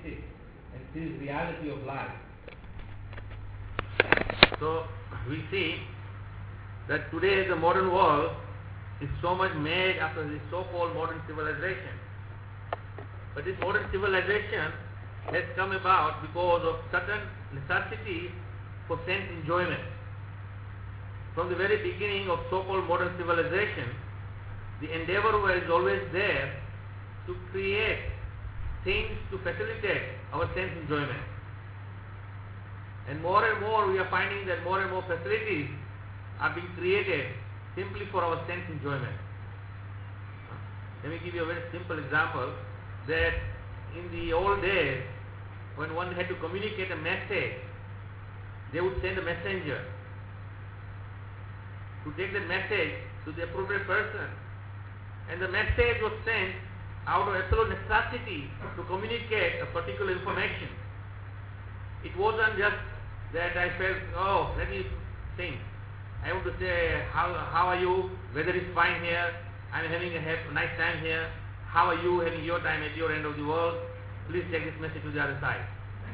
it and see the reality of life. So we see that today the modern world is so much made after this so-called modern civilization. But this modern civilization has come about because of certain necessity for sense enjoyment. From the very beginning of so-called modern civilization, the endeavor was always there to create things to facilitate our sense enjoyment. And more we are finding that more and more facilities are being created simply for our sense enjoyment. Let me give you a very simple example that in the old days when one had to communicate a message, they would send a messenger to take that message to the appropriate person. And the message was sent out of absolute necessity to communicate a particular information. It wasn't just that I felt, oh, let me think. I want to say, how are you? Weather is fine here. I'm having a nice time here. How are you having your time at your end of the world? Please take this message to the other side.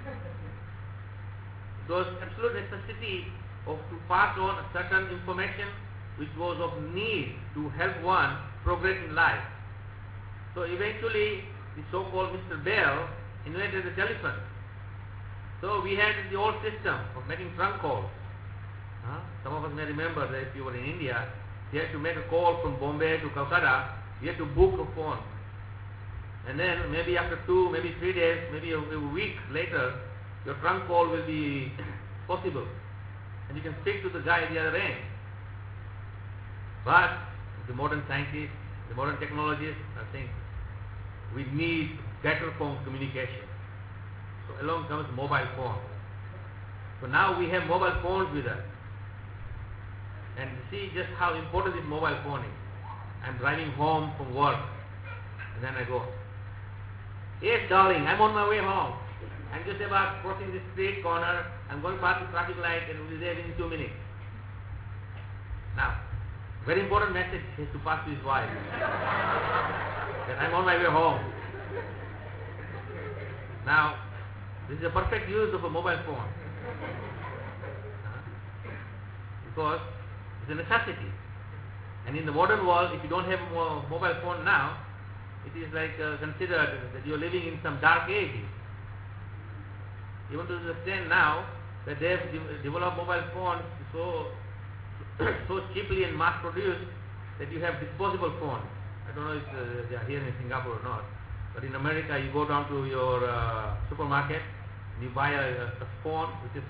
It was absolute necessity to pass on a certain information which was of need to help one progress in life. So eventually, the so-called Mr. Bell invented the telephone. So we had the old system of making trunk calls. Some of us may remember that if you were in India, you had to make a call from Bombay to Calcutta, you had to book a phone. And then maybe after 2, maybe 3 days, maybe a week later, your trunk call will be possible. And you can speak to the guy at the other end. But the modern scientists, the modern technologists are saying we need better form of communication. So along comes mobile phone. So now we have mobile phones with us. And see just how important this mobile phone is. I'm driving home from work. And then I go, yes darling, I'm on my way home. I'm just about crossing the street corner. I'm going past the traffic light and we'll be there within 2 minutes. Now, very important message is to pass to his wife. That I'm on my way home. Now, this is a perfect use of a mobile phone. Because it's a necessity. And in the modern world, if you don't have a mobile phone now, it is like considered that you're living in some dark age. Even to understand now that they have developed mobile phones so cheaply and mass produced that you have disposable phones. I don't know if they are here in Singapore or not, but in America you go down to your supermarket and you buy a phone which is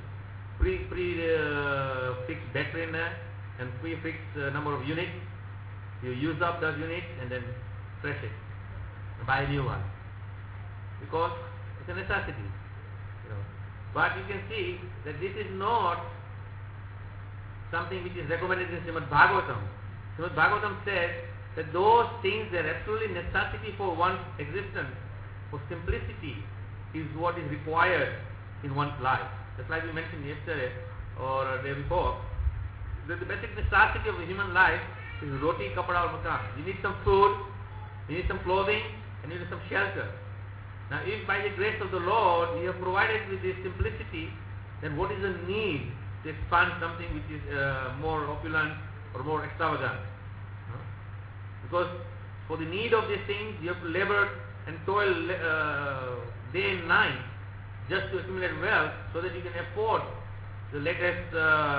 fixed battery in there and fixed number of units. You use up those units and then fresh it and buy a new one because it's a necessity. But you can see that this is not something which is recommended in Srimad Bhagavatam. Srimad Bhagavatam says that those things that are absolutely necessity for one's existence, for simplicity, is what is required in one's life. Just like we mentioned yesterday or the day before, that the basic necessity of a human life is roti, kapda or makan. You need some food, you need some clothing, and you need some shelter. Now if by the grace of the Lord we have provided with this simplicity, then what is the need to expand something which is more opulent or more extravagant? Because for the need of these things you have to labor and toil day and night just to accumulate wealth so that you can afford the latest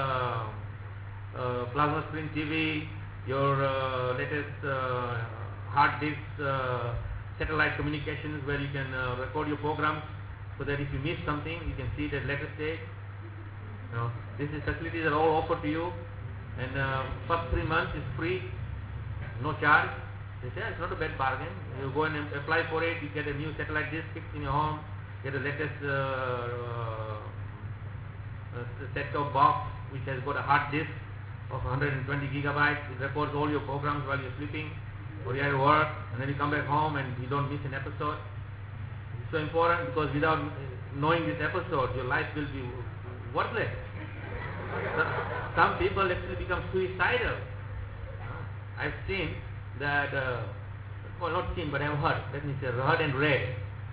plasma screen TV, your latest hard disk satellite communications where you can record your programs so that if you miss something you can see it at later stage. These facilities are all offered to you, and first 3 months is free, no charge. They say it's not a bad bargain. You go and apply for it, you get a new satellite disk fixed in your home, get the latest set-top box which has got a hard disk of 120 gigabytes. It records all your programs while you're sleeping or you're at work, and then you come back home and you don't miss an episode. It's so important because without knowing this episode, your life will be worthless. Some people actually become suicidal. I've seen that, well not seen but I've heard, let me say, heard and read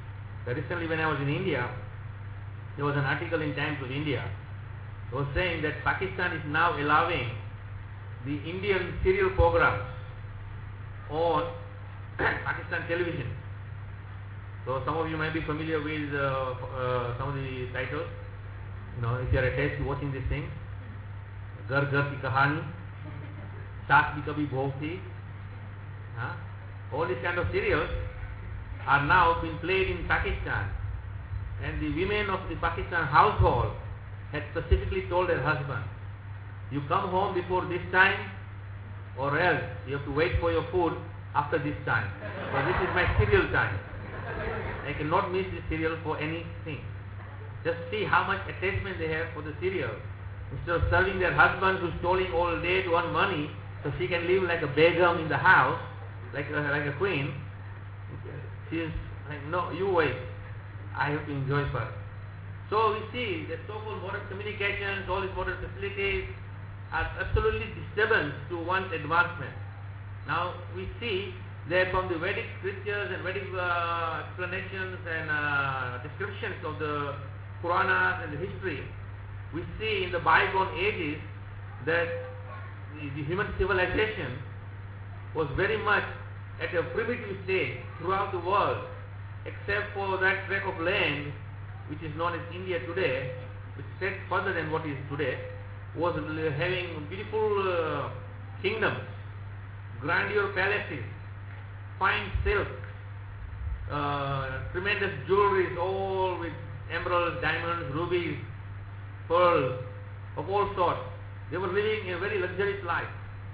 Recently when I was in India, there was an article in Times of India. It was saying that Pakistan is now allowing the Indian serial programs on Pakistan television. So some of you might be familiar with some of the titles. You know, if you are attached to watching this thing, Ghar Ghar Ki Kahani, Saas Bhi Kabhi Bahu Thi, all these kind of serials are now being played in Pakistan, and the women of the Pakistan household had specifically told their husband, you come home before this time or else you have to wait for your food after this time. So this is my serial time. I cannot miss this serial for anything. Just see how much attachment they have for the serial. Instead of serving their husband who's toiling all day to earn money so she can live like a begum in the house, like a queen, she is like, no, you wait. I have to enjoy first. So we see that so-called modern communications, all these modern facilities are absolutely disturbance to one's advancement. Now we see that from the Vedic scriptures and Vedic explanations and descriptions of the Puranas and the history, we see in the bygone ages that the human civilization was very much at a primitive stage throughout the world, except for that tract of land which is known as India today, which stretched further than what is today, was having beautiful kingdoms, grandeur palaces, fine silk, tremendous jewelries, all with emeralds, diamonds, rubies, pearls of all sorts. They were living a very luxurious life.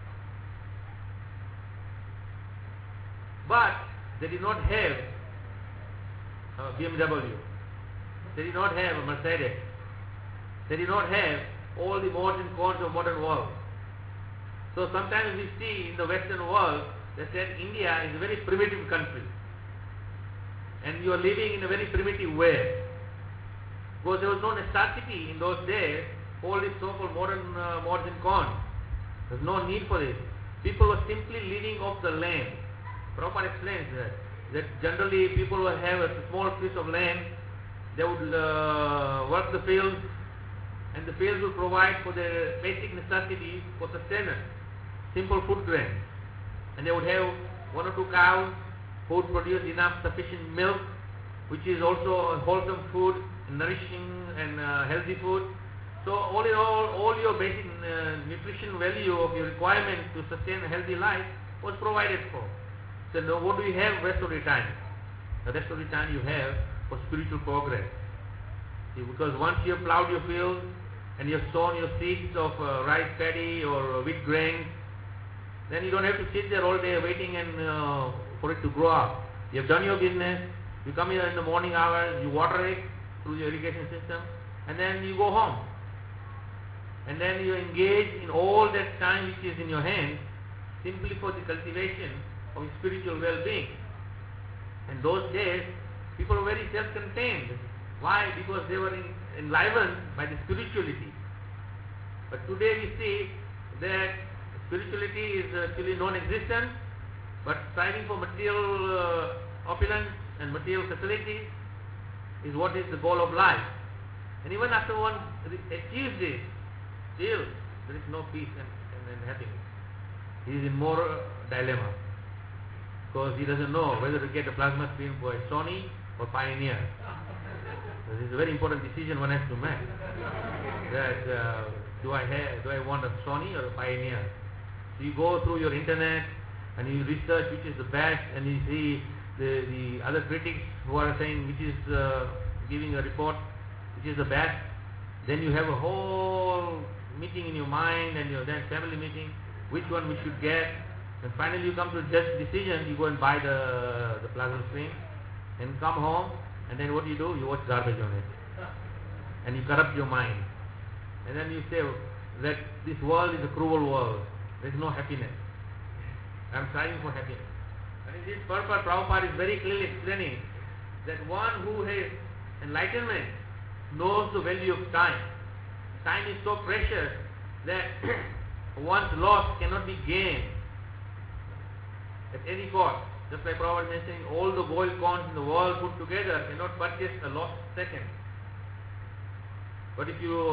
But they did not have a BMW. They did not have a Mercedes. They did not have all the modern cons of modern world. So sometimes we see in the Western world that India is a very primitive country. And you are living in a very primitive way. Because there was no necessity in those days for all these so-called modern cons. There was no need for this. People were simply living off the land. Prabhupada explains that generally people will have a small piece of land, they would work the fields, and the fields would provide for their basic necessities for sustenance, simple food grains. And they would have one or two cows who would produce enough sufficient milk, which is also a wholesome food, nourishing and healthy food. So all in all your basic nutrition value of your requirement to sustain a healthy life was provided for. So now what do you have rest of the time? The rest of the time you have for spiritual progress. See, because once you have plowed your field and you have sown your seeds of rice paddy or wheat grains, then you don't have to sit there all day waiting and for it to grow up. You have done your business, you come here in the morning hours, you water it through your irrigation system, and then you go home. And then you engage in all that time which is in your hand simply for the cultivation of spiritual well-being. In those days, people were very self-contained. Why? Because they were enlivened by the spirituality. But today we see that spirituality is actually non-existent, but striving for material opulence and material facilities is what is the goal of life. And even after one achieves this, still there is no peace and happiness. He is in more dilemma, because he doesn't know whether to get a plasma screen for a Sony or Pioneer. This is a very important decision one has to make. That do I want a Sony or a Pioneer? So you go through your internet and you research which is the best, and you see the other critics who are saying which is giving a report which is the best. Then you have a whole meeting in your mind and your then family meeting which one we should get, and finally you come to a just decision. You go and buy the plasma screen and come home, and then what do? You watch garbage on it and you corrupt your mind, and then you say that this world is a cruel world. There is no happiness. I am striving for happiness. And in this purpose, Prabhupada is very clearly explaining that one who has enlightenment knows the value of time. Time is so precious that once lost cannot be gained at any cost. Just like Prabhupada mentioning, all the gold coins in the world put together cannot purchase a lost second. But if you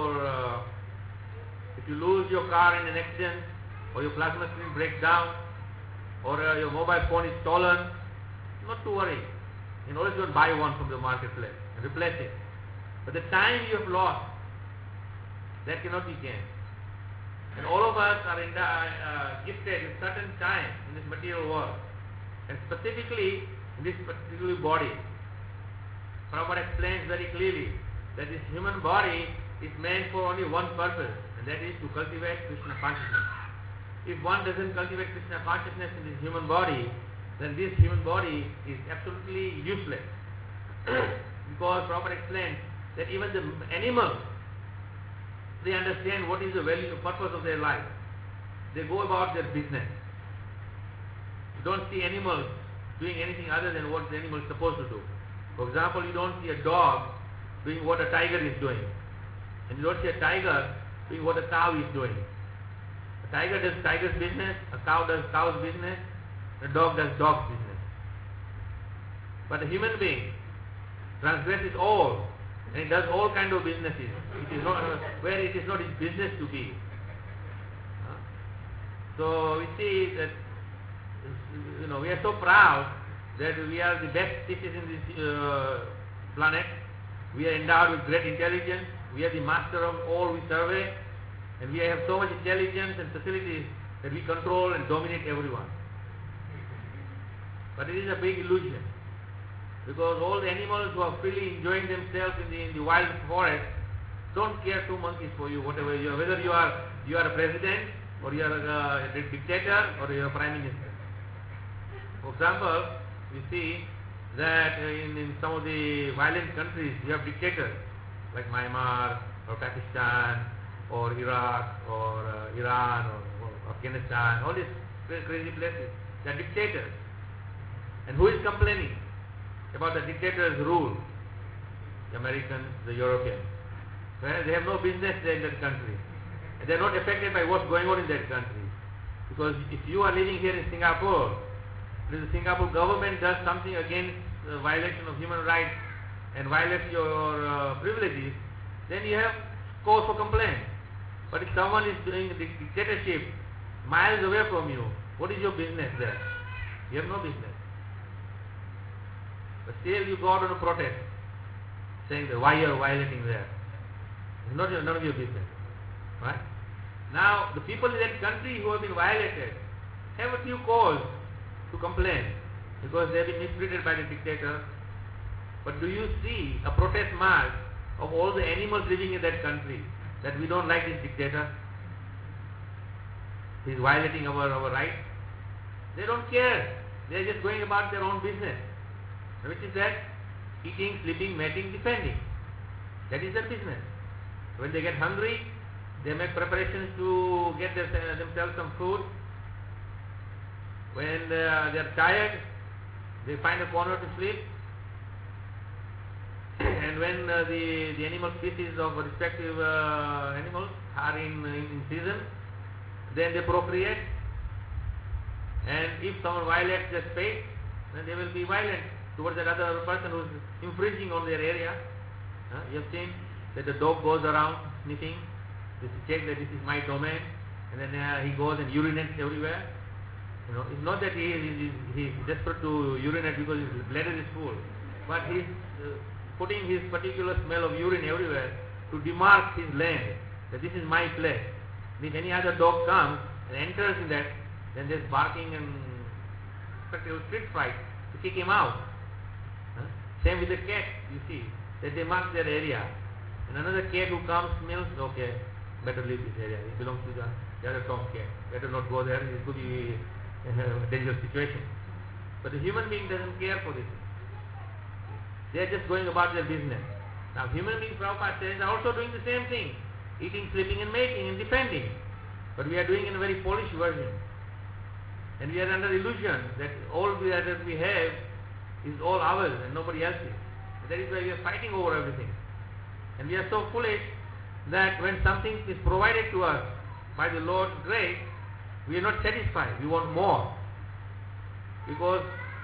lose your car in an accident, or your plasma screen breaks down, or your mobile phone is stolen, not to worry. You can always go and buy one from the marketplace and replace it. But the time you have lost, that cannot be gained. And all of us are gifted with certain time in this material world. And specifically in this particular body. Prabhupada explains very clearly that this human body is meant for only one purpose, and that is to cultivate Krishna consciousness. If one doesn't cultivate Krishna consciousness in this human body, then this human body is absolutely useless. Because Prabhupada explains that even the animals, they understand what is the value, purpose of their life. They go about their business. You don't see animals doing anything other than what the animal is supposed to do. For example, you don't see a dog doing what a tiger is doing. And you don't see a tiger doing what a cow is doing. A tiger does tiger's business, a cow does cow's business, a dog does dog's business. But a human being transgresses all, and he does all kinds of businesses. It is not where it is not his business to be. So we see that we are so proud that we are the best species in this planet. We are endowed with great intelligence. We are the master of all we survey, and we have so much intelligence and facilities that we control and dominate everyone. But it is a big illusion, because all the animals who are freely enjoying themselves in the wild forest don't care two monkeys for you, whatever you are, whether you are a president, or you are a dictator, or you are a prime minister. For example, we see that in some of the violent countries you have dictators like Myanmar or Pakistan or Iraq or Iran or Afghanistan, all these crazy places. They are dictators. And who is complaining about the dictator's rule? The Americans, the Europeans. Well, they have no business there in that country. And they are not affected by what's going on in that country. Because if you are living here in Singapore, if the Singapore government does something against violation of human rights and violates your privileges, then you have cause for complaint. But if someone is doing a dictatorship miles away from you, what is your business there? You have no business. But still you go out on a protest saying that why you are violating there. It's none of your business. Right? Now the people in that country who have been violated have a few cause to complain because they have been mistreated by the dictator. But do you see a protest march of all the animals living in that country that we don't like this dictator? He is violating our rights. They don't care. They are just going about their own business. Which is that? Eating, sleeping, mating, defending. That is their business. When they get hungry, they make preparations to get themselves some food. When they are tired, they find a corner to sleep. And when the animal species of respective animals are in season, then they procreate. And if someone violates their space, then they will be violent towards that other person who is infringing on their area. You have seen that the dog goes around sniffing to check that this is my domain, and then he goes and urinates everywhere. It's not that he is desperate to urinate because his bladder is full, but he is putting his particular smell of urine everywhere to demark his land, that this is my place. If any other dog comes and enters in that, then there's barking and street fight to kick him out. Same with the cat, you see, that they mark their area. And another cat who comes smells, okay, better leave this area. It belongs to the other top cat. Better not go there, it could be a dangerous situation. But the human being doesn't care for this. They are just going about their business. Now human beings, Prabhupada says, are also doing the same thing. Eating, sleeping and mating and defending. But we are doing in a very polished version. And we are under illusion that all that we have is all ours and nobody else's. That is why we are fighting over everything. And we are so foolish that when something is provided to us by the Lord's grace, we are not satisfied. We want more. Because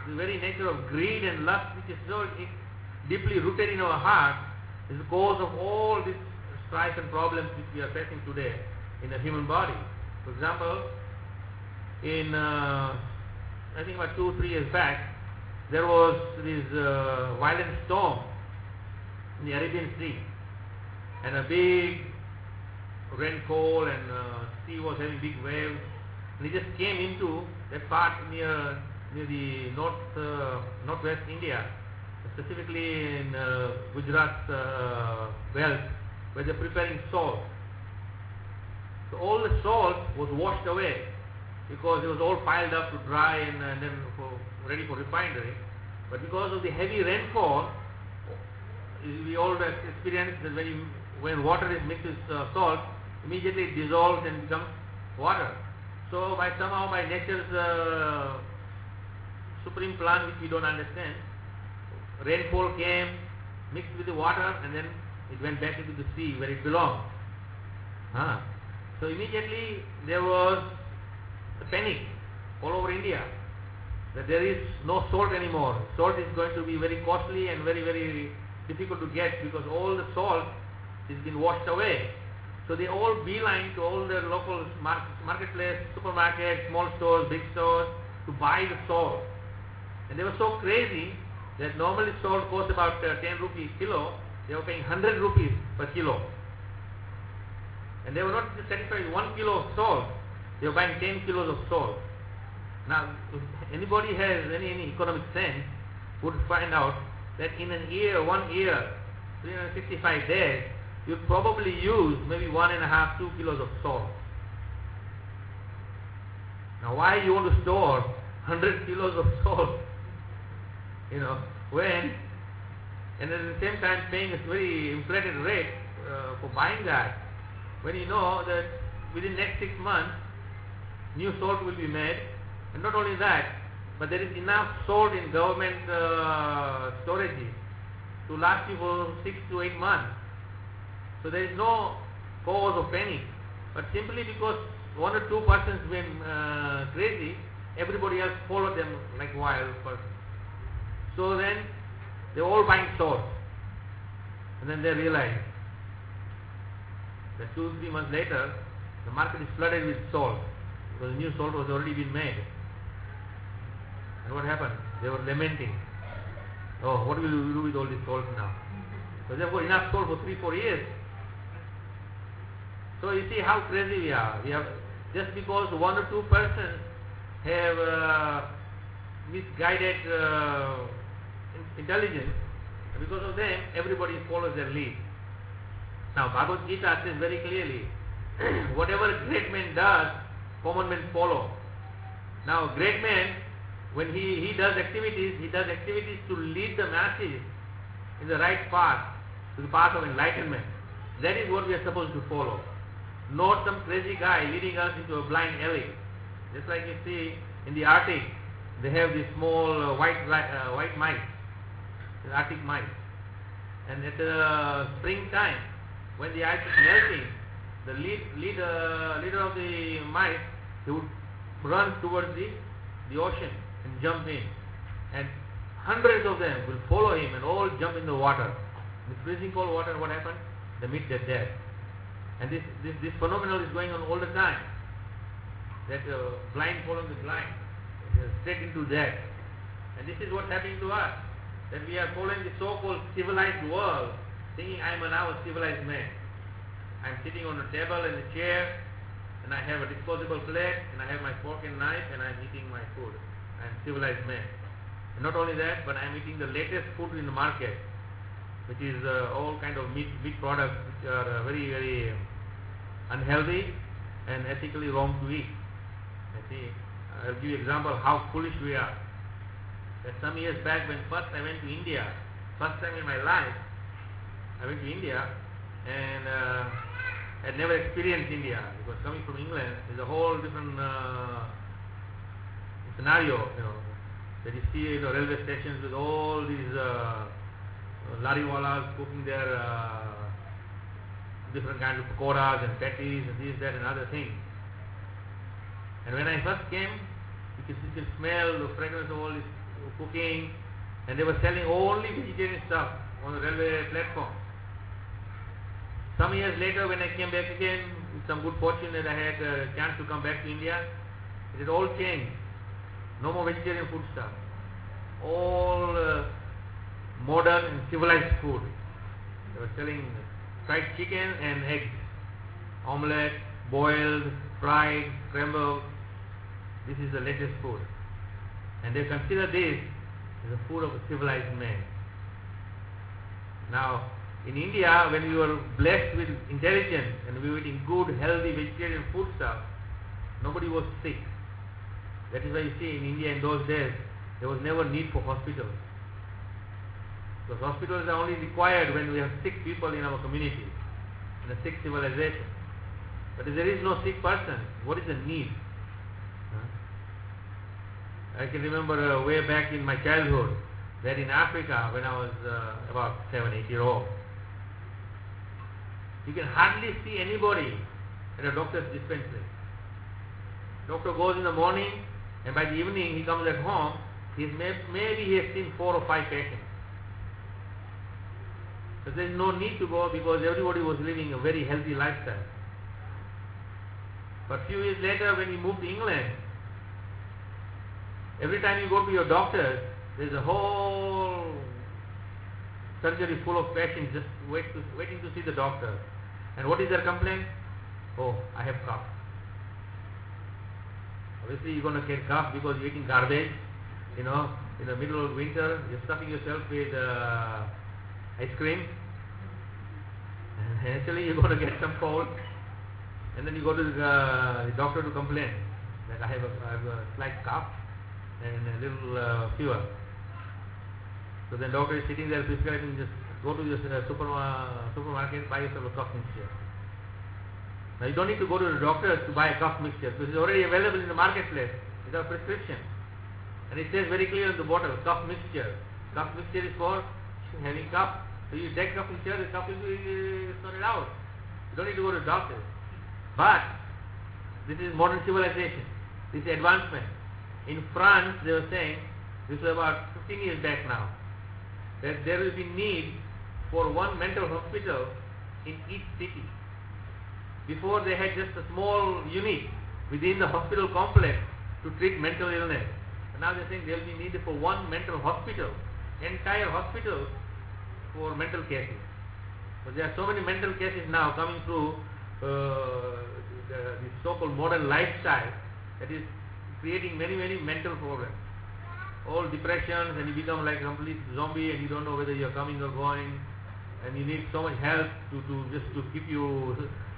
the very nature of greed and lust, which is so deeply rooted in our heart, is the cause of all these strife and problems which we are facing today in the human body. For example, in I think about 2-3 years back, there was this violent storm in the Arabian Sea, and a big rainfall, and sea was having big waves, and it just came into that part near the northwest India, specifically in Gujarat belt, where they're preparing salt. So all the salt was washed away because it was all piled up to dry and then ready for refinery. But because of the heavy rainfall, we all experienced that when water is mixed with salt, immediately it dissolves and becomes water. So by nature's supreme plan, which we don't understand, rainfall came, mixed with the water, and then it went back into the sea where it belonged. So immediately there was a panic all over India that there is no salt anymore. Salt is going to be very costly and very, very difficult to get because all the salt has been washed away. So they all beeline to all their local marketplace, supermarkets, small stores, big stores to buy the salt. And they were so crazy that normally salt costs about 10 rupees kilo. They were paying 100 rupees per kilo. And they were not satisfied with 1 kilo of salt. They were buying 10 kilos of salt. Now, if anybody has any economic sense would find out that in a year, 1 year, 365 days, you probably use maybe 1.5, 2 kilos of salt. Now, why you want to store 100 kilos of salt? When, and at the same time paying a very inflated rate for buying that, when you know that within the next 6 months, new salt will be made, and not only that, but there is enough salt in government storages to last you for 6 to 8 months. So there is no cause of panic, but simply because 1 or 2 persons went crazy, everybody else followed them like wild persons. So then they all buying salt, and then they realized that 2-3 months later, the market is flooded with salt because new salt was already been made. And what happened? They were lamenting. Oh, what will we do with all this salt now? So they've got enough salt for 3-4 years. So you see how crazy we are. We have just because 1 or 2 persons have misguided intelligence, and because of them, everybody follows their lead. Now, Bhagavad Gita says very clearly, whatever great man does, common men follow. Now, great man, when he does activities to lead the masses in the right path, to the path of enlightenment. That is what we are supposed to follow. Not some crazy guy leading us into a blind alley. Just like you see in the Arctic, they have these small white mice, the Arctic mice. And at springtime, when the ice is melting, the leader of the mice, he would run towards the ocean and jump in. And hundreds of them will follow him and all jump in the water. In the freezing cold water, what happens? They meet their death. And this phenomenon is going on all the time. That blind following the blind, straight into death. And this is what's happening to us. That we are following the so-called civilized world, thinking I am now a civilized man. I am sitting on a table and a chair, and I have a disposable plate, and I have my fork and knife, and I am eating my food. I am civilized man. And not only that, but I am eating the latest food in the market, which is all kind of meat products which are very, very unhealthy and ethically wrong to eat. I'll give you an example how foolish we are. That some years back when first I went to India, first time in my life, I went to India and had never experienced India because coming from England is a whole different scenario, that you see railway stations with all these lariwalas cooking their different kinds of pakoras and patties and this, that and other things. And when I first came, you can smell the fragrance of all this cooking, and they were selling only vegetarian stuff on the railway platform. Some years later, when I came back again, with some good fortune that I had a chance to come back to India, it had all changed. No more vegetarian food stuff. All modern and civilized food. They were selling fried chicken and eggs, omelette, boiled, fried, scrambled. This is the latest food. And they consider this as the food of a civilized man. Now, in India, when we were blessed with intelligence and we were eating good, healthy vegetarian food stuff, nobody was sick. That is why you see in India in those days, there was never need for hospitals. Because hospitals are only required when we have sick people in our community, in a sick civilization. But if there is no sick person, what is the need? I can remember way back in my childhood that in Africa, when I was about 7, 8 years old, you can hardly see anybody at a doctor's dispensary. Doctor goes in the morning, and by the evening he comes at home. Maybe he has seen 4 or 5 patients. But there is no need to go because everybody was living a very healthy lifestyle. But a few years later, when we moved to England, every time you go to your doctor, there's a whole surgery full of patients just waiting to see the doctor. And what is their complaint? Oh, I have cough. Obviously, you're going to get cough because you're eating garbage. In the middle of winter, you're stuffing yourself with ice cream. And actually, you're going to get some cold. And then you go to the doctor to complain that I have a slight cough and a little fever. So then doctor is sitting there prescribing, just go to your supermarket, buy yourself a cough mixture. Now you don't need to go to the doctor to buy a cough mixture because it's already available in the marketplace without prescription. And it says very clear on the bottle, cough mixture. Cough mixture is for having cough. So you take cough mixture, the cough will be sorted out. You don't need to go to the doctor. But this is modern civilization. This is advancement. In France, they were saying, this was about 15 years back now, that there will be need for one mental hospital in each city. Before they had just a small unit within the hospital complex to treat mental illness. And now they're saying there will be need for one mental hospital, entire hospital for mental cases. So there are so many mental cases now coming through this so-called modern lifestyle that is creating many, many mental problems. All depressions, and you become like a complete zombie and you don't know whether you're coming or going, and you need so much help to keep you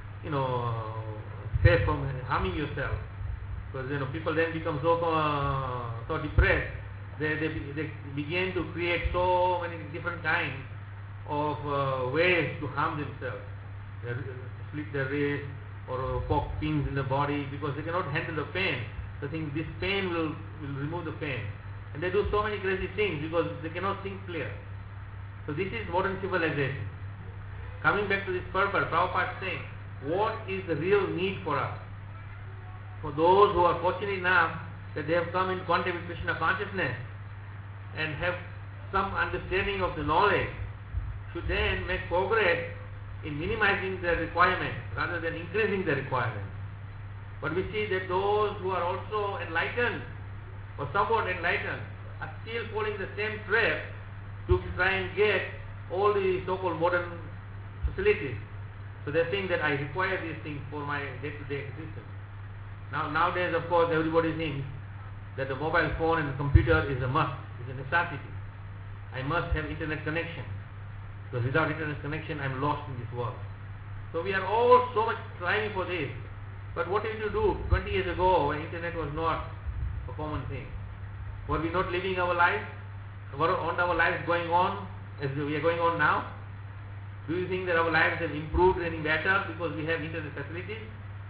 safe from harming yourself. Because people then become so depressed, they begin to create so many different kinds of ways to harm themselves. They slit their wrist or poke pins in the body because they cannot handle the pain. They think this pain will remove the pain. And they do so many crazy things because they cannot think clear. So this is modern civilization. Coming back to this purpose, Prabhupada is saying, what is the real need for us? For those who are fortunate enough that they have come in contact with Krishna consciousness and have some understanding of the knowledge, should then make progress in minimizing their requirements rather than increasing their requirements. But we see that those who are also enlightened or somewhat enlightened are still falling the same trap to try and get all the so-called modern facilities. So they're saying that I require these things for my day-to-day existence. Nowadays, of course, everybody thinks that the mobile phone and the computer is a must, is a necessity. I must have internet connection. Because without internet connection, I'm lost in this world. So we are all so much striving for this. But what did you do 20 years ago when internet was not a common thing? Were we not living our lives? Were our lives going on as we are going on now? Do you think that our lives have improved any better because we have internet facilities?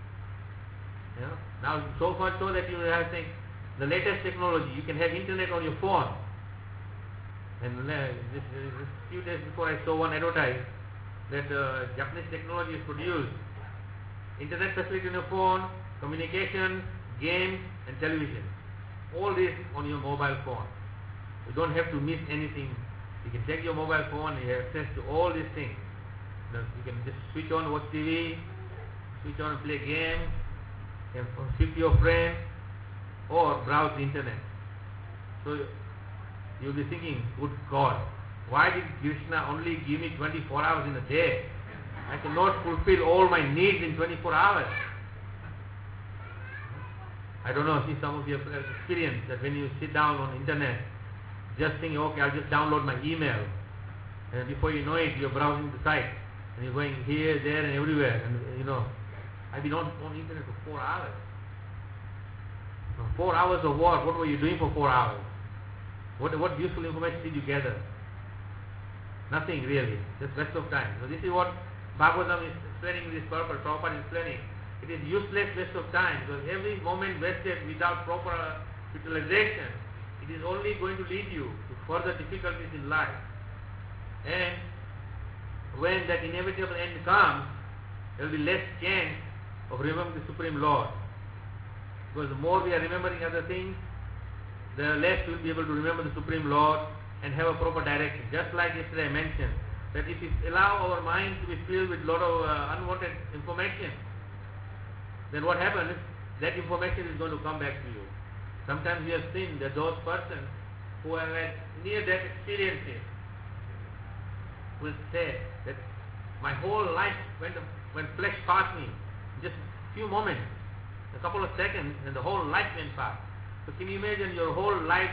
Now so much so that you have the latest technology. You can have internet on your phone. And just a few days before I saw one advertise that Japanese technology is produced. Internet facility on your phone, communication, games and television. All this on your mobile phone. You don't have to miss anything. You can take your mobile phone and you have access to all these things. You can just switch on, watch TV, switch on and play games, and speak to your friend, or browse the internet. So you'll be thinking, good God, why did Krishna only give me 24 hours in a day? I cannot fulfill all my needs in 24 hours. I don't know, see, some of you have experienced that when you sit down on internet, just think, okay, I'll just download my email. And before you know it, you're browsing the site. And you're going here, there, and everywhere. And I've been on internet for 4 hours. 4 hours of what? What were you doing for 4 hours? What useful information did you gather? Nothing really. Just waste of time. So this is what Bhagavatam is explaining this purpose. Prabhupada is explaining. It is useless waste of time, because every moment wasted without proper utilization, it is only going to lead you to further difficulties in life. And when that inevitable end comes, there will be less chance of remembering the Supreme Lord. Because the more we are remembering other things, the less we will be able to remember the Supreme Lord and have a proper direction. Just like yesterday I mentioned, that if we allow our mind to be filled with a lot of unwanted information, then what happens is that information is going to come back to you. Sometimes we have seen that those persons who have had near-death experiences will say that my whole life when flesh passed me, just a few moments, a couple of seconds, and the whole life went past. So can you imagine your whole life,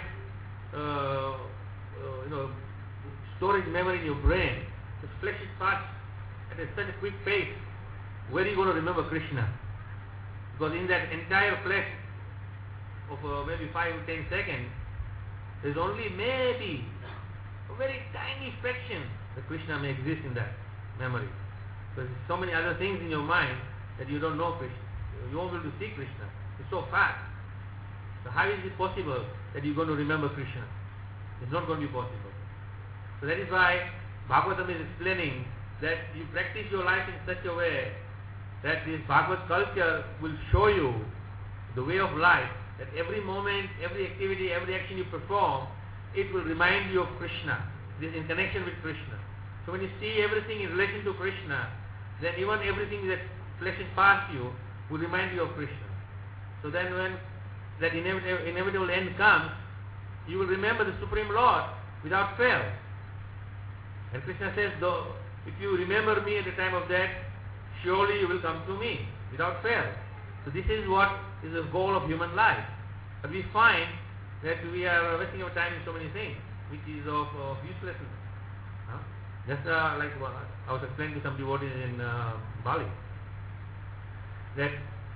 storage memory in your brain? The flesh is passed at such a quick pace. Where are you going to remember Krishna? Because in that entire flesh of maybe 5 or 10 seconds, there's only maybe a very tiny fraction that Krishna may exist in that memory. Because there's so many other things in your mind that you don't know Krishna. You won't be able to see Krishna. It's so fast. So how is it possible that you're going to remember Krishna? It's not going to be possible. So that is why Bhagavatam is explaining that you practice your life in such a way that this Bhagavad culture will show you the way of life, that every moment, every activity, every action you perform, it will remind you of Krishna. This is in connection with Krishna. So when you see everything in relation to Krishna, then even everything that flashes past you will remind you of Krishna. So then when that inevitable end comes, you will remember the Supreme Lord without fail. And Krishna says, though, if you remember me at the time of death, surely you will come to me without fail. So this is what is the goal of human life. But we find that we are wasting our time in so many things, which is of uselessness. Just like I was explaining to some devotees in Bali, that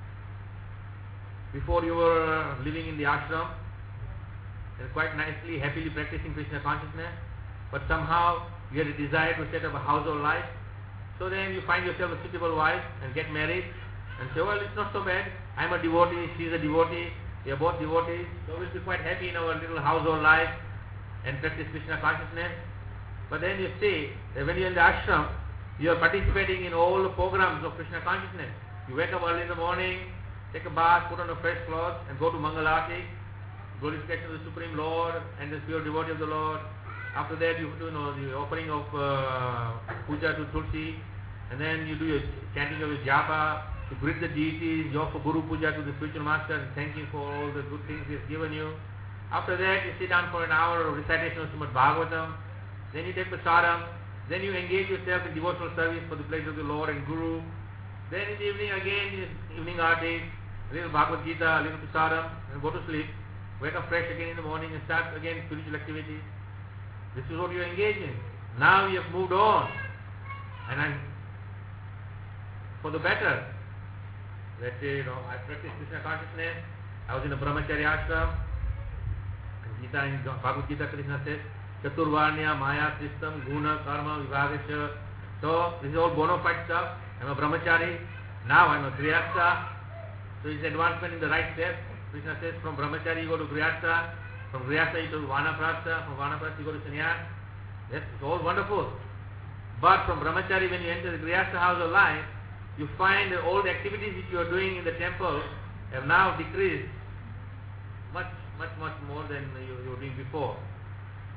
before you were living in the ashram and quite nicely, happily practicing Krishna consciousness, but somehow you had a desire to set up a household life. So then you find yourself a suitable wife and get married and say, well, it's not so bad. I'm a devotee, she's a devotee, we are both devotees, so we'll be quite happy in our little household life and practice Krishna consciousness. But then you see that when you're in the ashram, you are participating in all the programs of Krishna consciousness. You wake up early in the morning, take a bath, put on a fresh cloth, and go to Mangalarti, glorification of the Supreme Lord and the pure devotee of the Lord. After that, you do the offering of puja to Tulsi, and then you do your chanting of your japa, to greet the deities, you offer Guru Puja to the spiritual master and thank him for all the good things he has given you. After that, you sit down for an hour of recitation of Srimad Bhagavatam, then you take prasadam, then you engage yourself in devotional service for the pleasure of the Lord and Guru. Then in the evening again, evening arti, a little Bhagavad Gita, a little prasadam, and go to sleep. Wake up fresh again in the morning and start again spiritual activity. This is what you engage in. Now you have moved on, and for the better. Let's say, I practice Krishna consciousness. I was in a brahmacharya ashram. Gita, in Bhagavad Gita, Krishna says, Chaturvarnya, Maya, System, Guna, Karma, Vibhagasya. So this is all bona fide stuff. I'm a brahmachari. Now I'm a grihastha. So it's advancement in the right step. Krishna says, from brahmachari you go to grihastha. From grihastha you go to vanaprastha. From vanaprastha you go to sannyas. Yes, it's all wonderful. But from brahmachari, when you enter the grihastha house of life, you find that all the activities which you are doing in the temple have now decreased much more than you were doing before.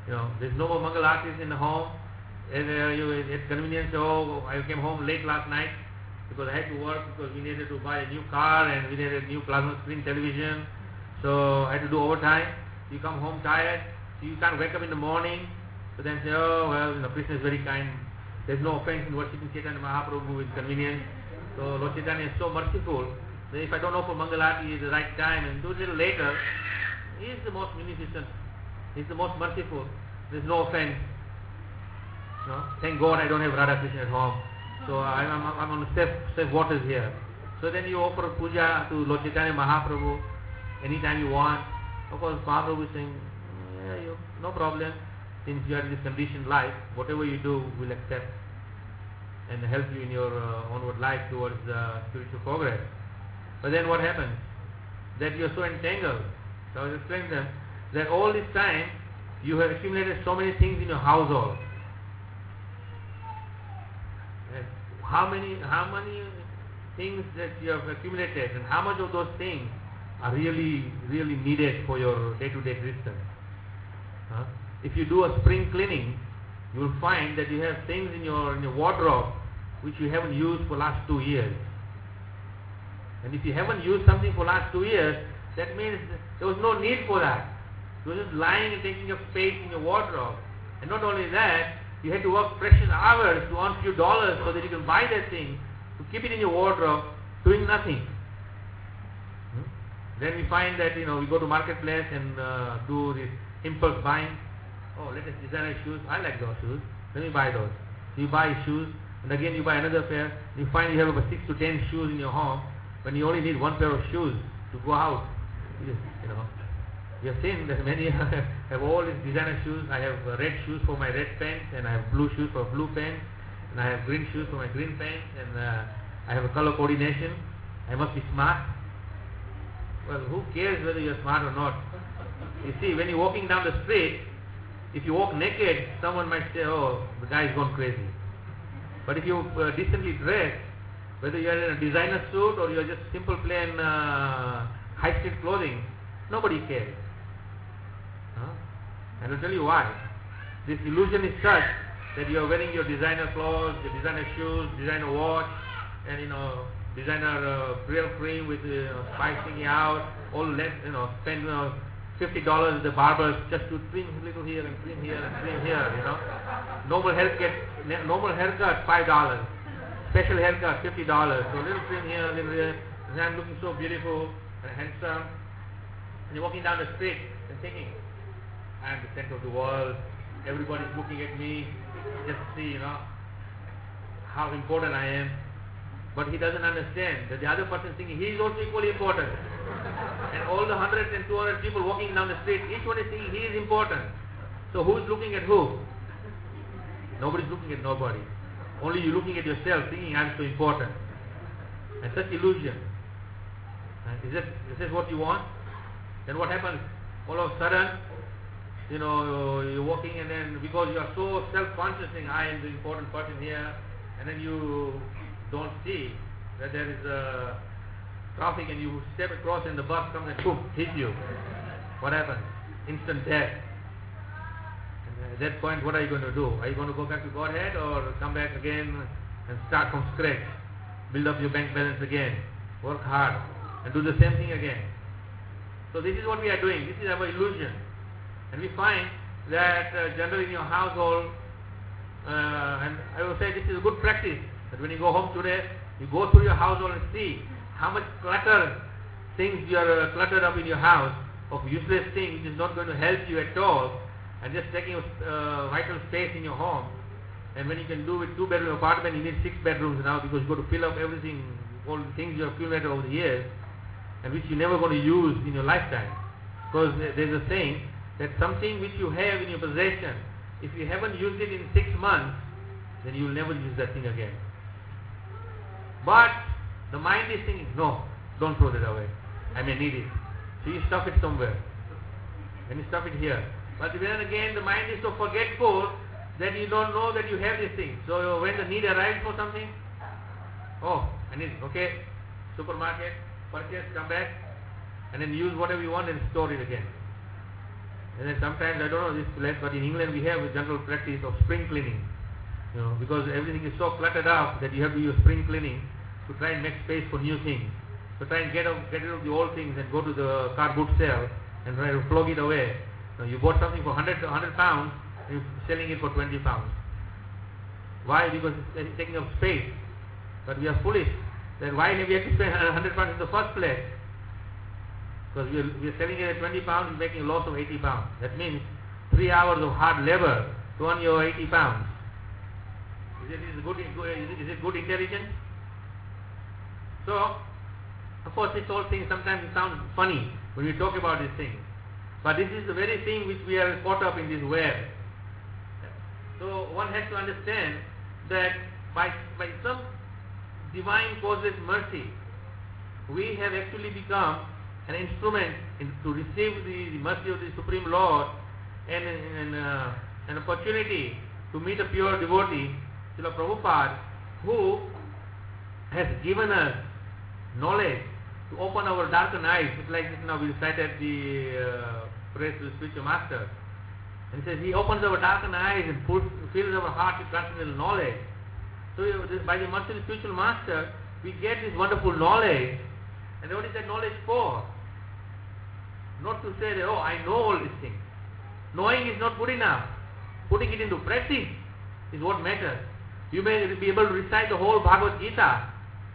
There's no more Mangal artis in the home. And it's convenience. Oh, I came home late last night because I had to work because we needed to buy a new car and we needed a new plasma screen television. So I had to do overtime. You come home tired. So you can't wake up in the morning. So then say, oh, well, Krishna is very kind. There's no offense in worshipping Chaitanya Mahaprabhu with convenience. So Lord Chaitanya is so merciful that if I don't offer Mangal Arati at the right time and do it a little later, he is the most munificent. He is the most merciful. There's no offense. Thank God I don't have Radha Krishna at home. So I'm on safe waters here. So then you offer puja to Lord Chaitanya Mahaprabhu anytime you want. Of course Mahaprabhu is saying, no problem. Since you are in this conditioned life, whatever you do will accept and help you in your onward life towards spiritual progress. But then what happens? That you are so entangled. So I was explaining to them that all this time you have accumulated so many things in your household. And how many things that you have accumulated and how much of those things are really needed for your day-to-day existence? If you do a spring cleaning, you will find that you have things in your wardrobe which you haven't used for last 2 years. And if you haven't used something for last 2 years, that means there was no need for that. It was just lying and taking up space in your wardrobe. And not only that, you had to work precious hours to earn few dollars so that you can buy that thing, to keep it in your wardrobe, doing nothing. Then we find that we go to marketplace and do this impulse buying. Oh, latest designer shoes. I like those shoes. Let me buy those. You buy shoes, and again you buy another pair. You find you have about 6 to 10 shoes in your home, when you only need 1 pair of shoes to go out. You have seen that many have all these designer shoes. I have red shoes for my red pants, and I have blue shoes for blue pants, and I have green shoes for my green pants, and I have a color coordination. I must be smart. Well, who cares whether you're smart or not? You see, when you're walking down the street, if you walk naked, someone might say, oh, the guy's gone crazy. But if you decently dress, whether you're in a designer suit or you're just simple plain high-street clothing, nobody cares. And I'll tell you why. This illusion is such that you're wearing your designer clothes, your designer shoes, designer watch, and designer real cream with spice sticking out, all less, spend $50 at the barber just to trim a little here and trim here and trim here, Normal haircut $5. Special haircut $50. So a little trim here, a little here, and I'm looking so beautiful and handsome. And you're walking down the street and thinking, I'm the center of the world. Everybody's looking at me. Just see, how important I am. But he doesn't understand that the other person is thinking he is also equally important. And all the 100 and 200 people walking down the street, each one is thinking he is important. So who is looking at who? Nobody's looking at nobody. Only you looking at yourself, thinking I'm so important. And such illusion. Is this what you want? Then what happens? All of a sudden, you're walking, and then because you are so self-conscious, saying I am the important person here, and then you don't see that there is traffic, and you step across and the bus comes and boom, hit you. What happens? Instant death. And at that point, what are you going to do? Are you going to go back to Godhead or come back again and start from scratch? Build up your bank balance again. Work hard and do the same thing again. So this is what we are doing. This is our illusion. And we find that generally in your household, and I will say this is a good practice, that when you go home today, you go through your household and see how much things you are cluttered up in your house of useless things which is not going to help you at all, and just taking vital space in your home. And when you can do with 2-bedroom apartment, you need 6 bedrooms now because you've got to fill up everything, all the things you have accumulated over the years, and which you're never going to use in your lifetime. Because there's a saying that something which you have in your possession, if you haven't used it in 6 months, then you will never use that thing again. But the mind is thinking, no, don't throw that away. I may need it. So you stuff it somewhere. And you stuff it here. But then again, the mind is so forgetful that you don't know that you have this thing. So when the need arrives for something, oh, I need it. Okay, supermarket, purchase, come back, and then use whatever you want and store it again. And then sometimes, I don't know this place, but in England we have a general practice of spring cleaning. Because everything is so cluttered up that you have to use spring cleaning to try and make space for new things. So try and get rid of the old things and go to the car boot sale and try to flog it away. You bought something for 100 pounds, and you're selling it for 20 pounds. Why? Because it's taking up space. But we are foolish. Then why have we have to spend 100 pounds in the first place? Because we are selling it at 20 pounds and making a loss of 80 pounds. That means 3 hours of hard labor to earn your 80 pounds. Is it good intelligence? So, of course, this whole thing sometimes it sounds funny when we talk about these things. But this is the very thing which we are caught up in this web. So one has to understand that by some divine causeless mercy, we have actually become an instrument to receive the mercy of the Supreme Lord and an opportunity to meet a pure devotee, Srila Prabhupada, who has given us knowledge to open our darkened eyes. It's like now we recited the praise to the spiritual master. And he says he opens our darkened eyes and fills our heart with transcendental knowledge. So by the mercy of the spiritual master, we get this wonderful knowledge. And what is that knowledge for? Not to say that, oh, I know all these things. Knowing is not good enough. Putting it into practice is what matters. You may be able to recite the whole Bhagavad Gita,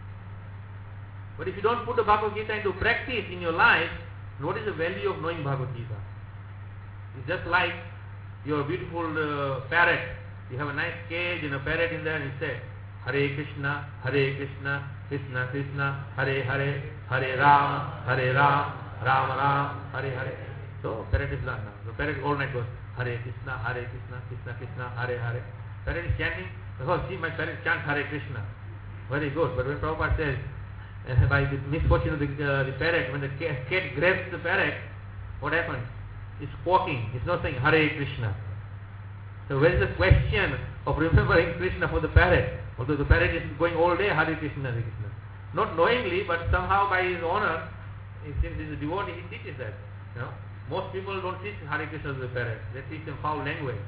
but if you don't put the Bhagavad Gita into practice in your life, what is the value of knowing Bhagavad Gita? It's just like your beautiful parrot. You have a nice cage and a parrot in there, and you say, Hare Krishna, Krishna Krishna, Hare Hare, Hare Ram, Rama Ram, Hare Hare. So parrot is done now. The parrot all night goes, Hare Krishna, Krishna Krishna, Hare Hare. Parrot is chanting. Oh, see, my parrot chants Hare Krishna. Very good. But when Prabhupada says, by the misfortune of the parrot, when the cat grabs the parrot, what happens? It's squawking. It's not saying Hare Krishna. So where is the question of remembering Krishna for the parrot? Although the parrot is going all day Hare Krishna, Hare Krishna. Not knowingly, but somehow by his honor, since he's a devotee, he teaches that. Most people don't teach Hare Krishna to the parrot. They teach them foul language.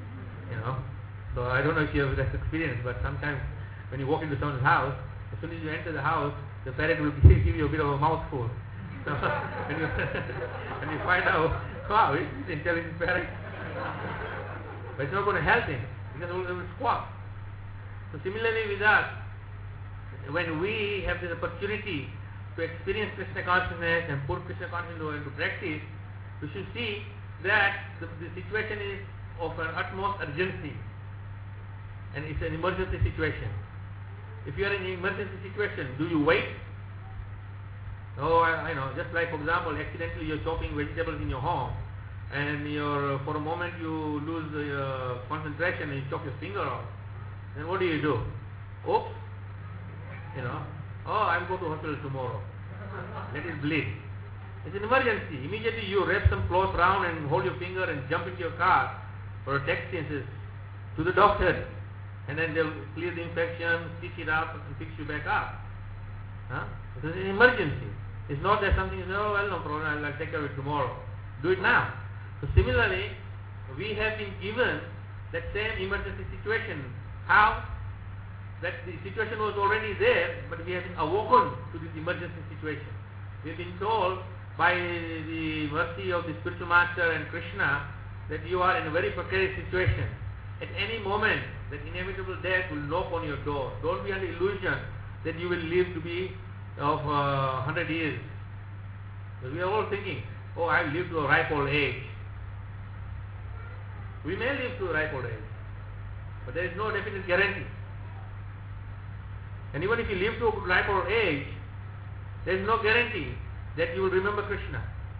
So I don't know if you have that experience, but sometimes when you walk into someone's house, as soon as you enter the house, the parrot will give you a bit of a mouthful. So, and you find out, wow, it's an intelligent parrot. But it's not going to help him, because it will squawk. So similarly with us, when we have this opportunity to experience Krishna consciousness and put Krishna consciousness into practice, we should see that the situation is of an utmost urgency. And it's an emergency situation. If you are in an emergency situation, do you wait? Oh, I know. Just like, for example, accidentally you're chopping vegetables in your home, and for a moment you lose concentration and you chop your finger off. Then what do? Oops. Oh, I'll go to hospital tomorrow. Let it bleed. It's an emergency. Immediately you wrap some cloth around and hold your finger and jump into your car for a taxi and says, to the doctor. And then they'll clear the infection, stitch it up, and fix you back up. It's an emergency. It's not that something is, oh, well, no problem, I'll take care of it tomorrow. Do it now. So similarly, we have been given that same emergency situation. How? That the situation was already there, but we have been awoken to this emergency situation. We have been told by the mercy of the spiritual master and Krishna that you are in a very precarious situation. At any moment, that inevitable death will knock on your door. Don't be under illusion that you will live to be of 100 years. So we are all thinking, oh, I'll live to a ripe old age. We may live to a ripe old age, but there is no definite guarantee. And even if you live to a ripe old age, there is no guarantee that you will remember Krishna.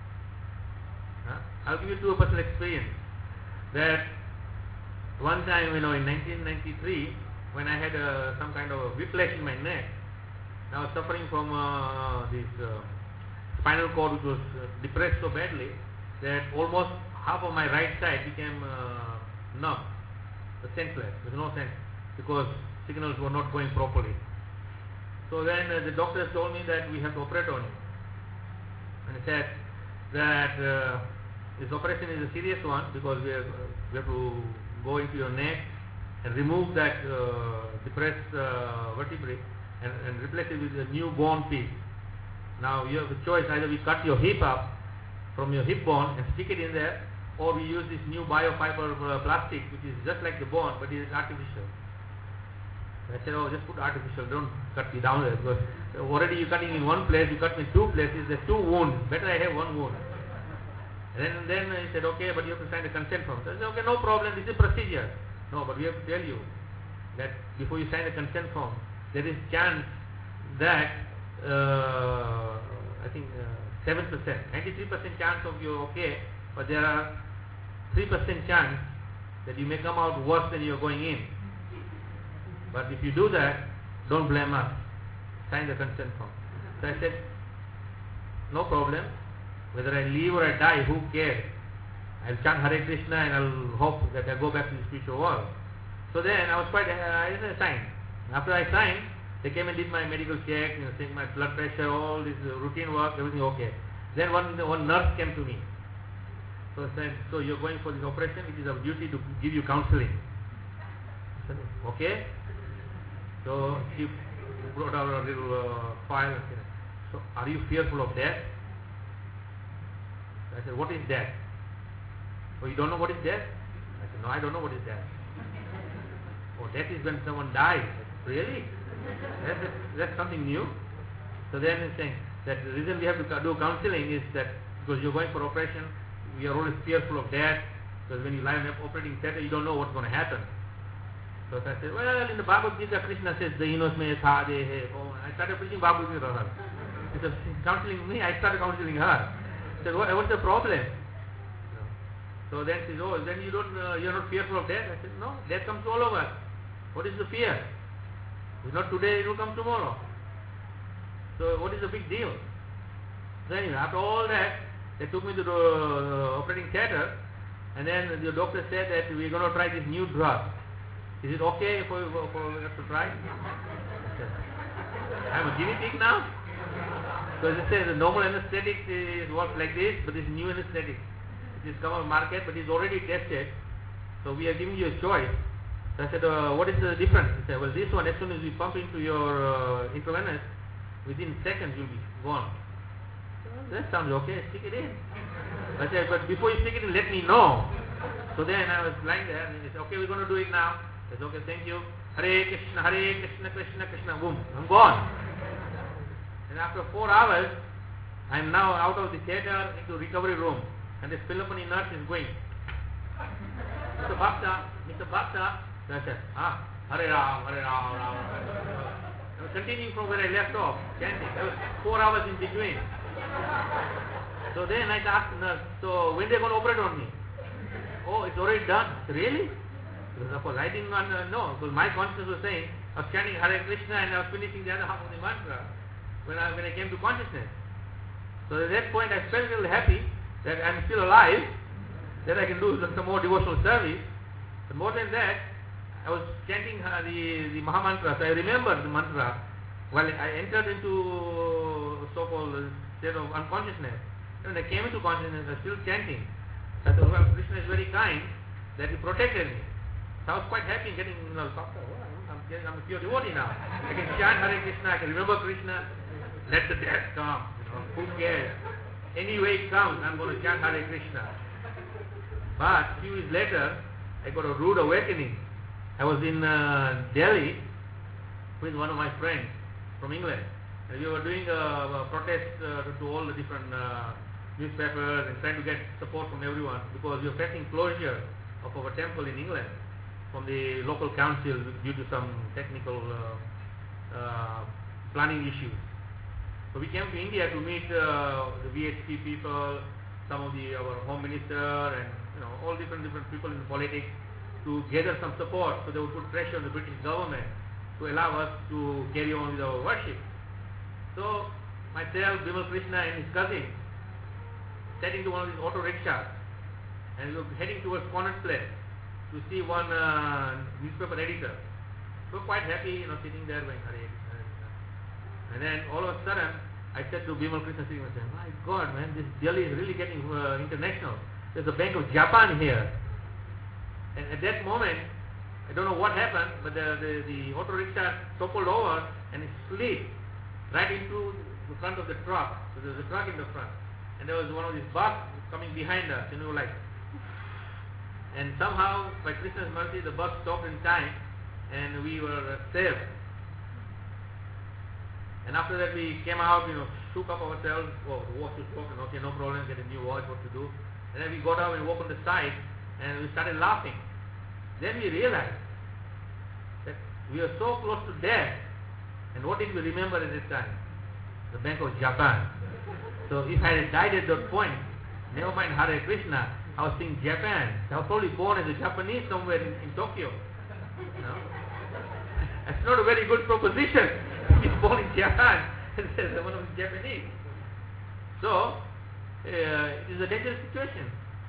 I'll give you a personal experience. That one time, in 1993, when I had some kind of a whiplash in my neck, I was suffering from this spinal cord, which was depressed so badly that almost half of my right side became numb, senseless. There was no sense because signals were not going properly. So then the doctors told me that we have to operate on you. And he said that this operation is a serious one because we have to go into your neck and remove that depressed vertebrae and replace it with a new bone piece. Now you have a choice, either we cut your hip up from your hip bone and stick it in there, or we use this new biofiber plastic which is just like the bone but it is artificial. I said, oh, just put artificial, don't cut me down there, because already you're cutting in one place, you cut me in two places, there's two wounds, better I have one wound. And then he said, okay, but you have to sign a consent form. So I said, okay, no problem, this is procedure. No, but we have to tell you that before you sign the consent form, there is chance that, I think 7%, 93% chance of you're okay, but there are 3% chance that you may come out worse than you're going in. But if you do that, don't blame us. Sign the consent form. So I said, no problem. Whether I live or I die, who cares? I'll chant Hare Krishna and I'll hope that I go back to the spiritual world. So then I was quite, I signed. After I signed, they came and did my medical check, checking my blood pressure, all this routine work, everything okay. Then one nurse came to me. So I said, so you're going for this operation, it is our duty to give you counseling. I said, okay. So she brought out a little file and said, so are you fearful of death? I said, what is death? Oh, you don't know what is death? I said, no, I don't know what is death. Oh, death is when someone dies. I said, really? That's something new. So then he's saying that the reason we have to do counseling is that because you're going for operation, we are always fearful of death, because when you lie on an operating theater, you don't know what's going to happen. So I said, well, in the Bhagavad Gita, Krishna says, Dahinos me tha de he. I started preaching Bhagavad Gita to her. She said, counseling me, I started counseling her. I said, what's the problem? So then she says, oh, then you're not fearful of death? I said, no, death comes to all of us. What is the fear? It's not today, it will come tomorrow. So what is the big deal? So anyway, after all that, they took me to the operating theater, and then the doctor said that we're going to try this new drug. Is it okay for us to try? I'm a guinea pig now? So as I said, the normal anesthetic works like this, but this new anesthetic. It is come on market, but it's already tested. So we are giving you a choice. So I said, what is the difference? He said, well, this one, as soon as we pump into your intravenous, within seconds you'll be gone. So, that sounds okay, stick it in. I said, but before you stick it in, let me know. So then I was lying there, and he said, okay, we're going to do it now. I said, okay, thank you. Hare Krishna, Krishna Krishna, boom, I'm gone. And after 4 hours, I'm now out of the theater into recovery room. And this Philippine nurse is going, Mr. Bhakta. So I said, Hare Ram, Hare Ram, Ram. I was continuing from where I left off, chanting. There was 4 hours in between. So then I asked the nurse, so when they're going to operate on me? Oh, it's already done. Really? Because of course I didn't know, because my consciousness was saying, I was chanting Hare Krishna and I was finishing the other half of the mantra when I came to consciousness. So at that point I felt a little happy that I'm still alive, that I can do some more devotional service. But more than that, I was chanting the Maha Mantra, so I remembered the mantra while I entered into so-called state of unconsciousness. And when I came into consciousness, I was still chanting. I thought, well, Krishna is very kind that he protected me. So I was quite happy in getting, I'm a pure devotee now. I can chant Hare Krishna, I can remember Krishna, let the death come. Who cares? Any way it comes, I'm going to chant Hare Krishna. But a few years later, I got a rude awakening. I was in Delhi with one of my friends from England. And we were doing a protest to all the different newspapers and trying to get support from everyone, because we were facing closure of our temple in England from the local council due to some technical planning issues. So we came to India to meet the VHP people, some of our home minister, and all different people in politics, to gather some support so they would put pressure on the British government to allow us to carry on with our worship. So myself, Bimal Krishna and his cousin sat into one of these auto rickshaws, and we were heading towards Connaught Place to see one newspaper editor. So quite happy, sitting there going Hare Krishna. And then all of a sudden, I said to Bimal Krishna sitting there, my God, man, this Delhi is really getting international. there's a Bank of Japan here. And at that moment, I don't know what happened, but the auto rickshaw toppled over and it slid right into the front of the truck. So there was a truck in the front. And there was one of these bus coming behind us, like. And somehow, by Krishna's mercy, the bus stopped in time and we were saved. And after that we came out, shook up ourselves, the watch was broken, okay, no problem, get a new watch, what to do. And then we got out and walked on the side and we started laughing. Then we realized that we are so close to death. And what did we remember at that time? The Bank of Japan. So if I had died at that point, never mind Hare Krishna, I was seeing Japan. I was probably born as a Japanese somewhere in Tokyo. That's not a very good proposition. He's born in Japan as one of the Japanese. So, it is a dangerous situation.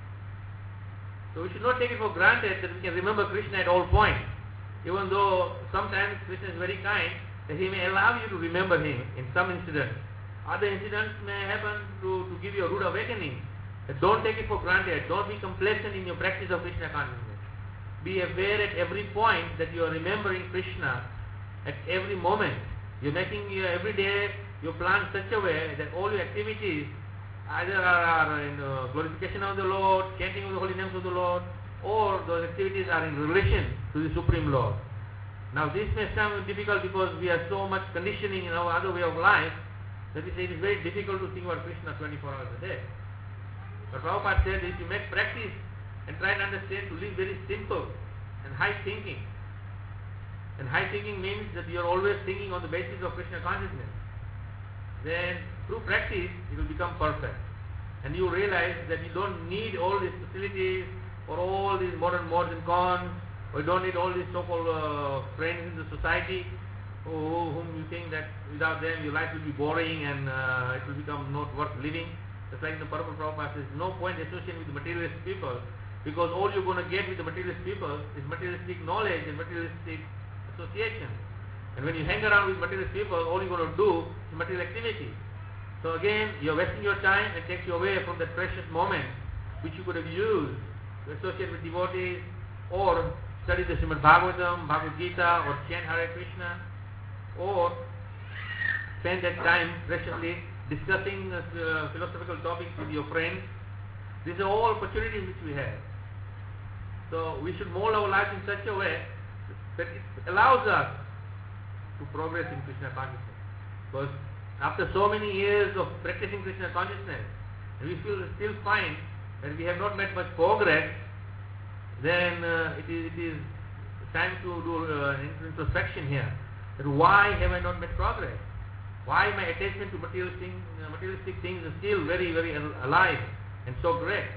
So we should not take it for granted that we can remember Krishna at all points. Even though sometimes Krishna is very kind, that he may allow you to remember him in some incidents. Other incidents may happen to give you a rude awakening. But don't take it for granted. Don't be complacent in your practice of Krishna consciousness. Be aware at every point that you are remembering Krishna at every moment. You're making every day your plan such a way that all your activities either are in glorification of the Lord, chanting of the holy names of the Lord, or those activities are in relation to the Supreme Lord. Now this may sound difficult because we have so much conditioning in our other way of life that we say it is very difficult to think about Krishna 24 hours a day. But Prabhupada said if you make practice and try and understand to live very simple and high thinking. And high thinking means that you are always thinking on the basis of Krishna consciousness. Then through practice it will become perfect. And you realize that you don't need all these facilities or all these modern mods and cons, or you don't need all these so-called friends in the society whom you think that without them your life will be boring and it will become not worth living. Just like the Purpose Prabhupada says, no point associating with the materialist people, because all you're going to get with the materialist people is materialistic knowledge and materialistic association. And when you hang around with materialist people, all you're going to do is material activity. So again, you're wasting your time and takes you away from that precious moment which you could have used to associate with devotees or study the Srimad Bhagavatam, Bhagavad Gita, or chant Hare Krishna, or spend that time preciously discussing philosophical topics with your friends. These are all opportunities which we have. So we should mold our lives in such a way that it allows us to progress in Krishna consciousness. Because after so many years of practicing Krishna consciousness, and we still find that we have not made much progress, then it is time to do introspection here. That why have I not made progress? Why my attachment to materialistic things is still very, very alive and so great?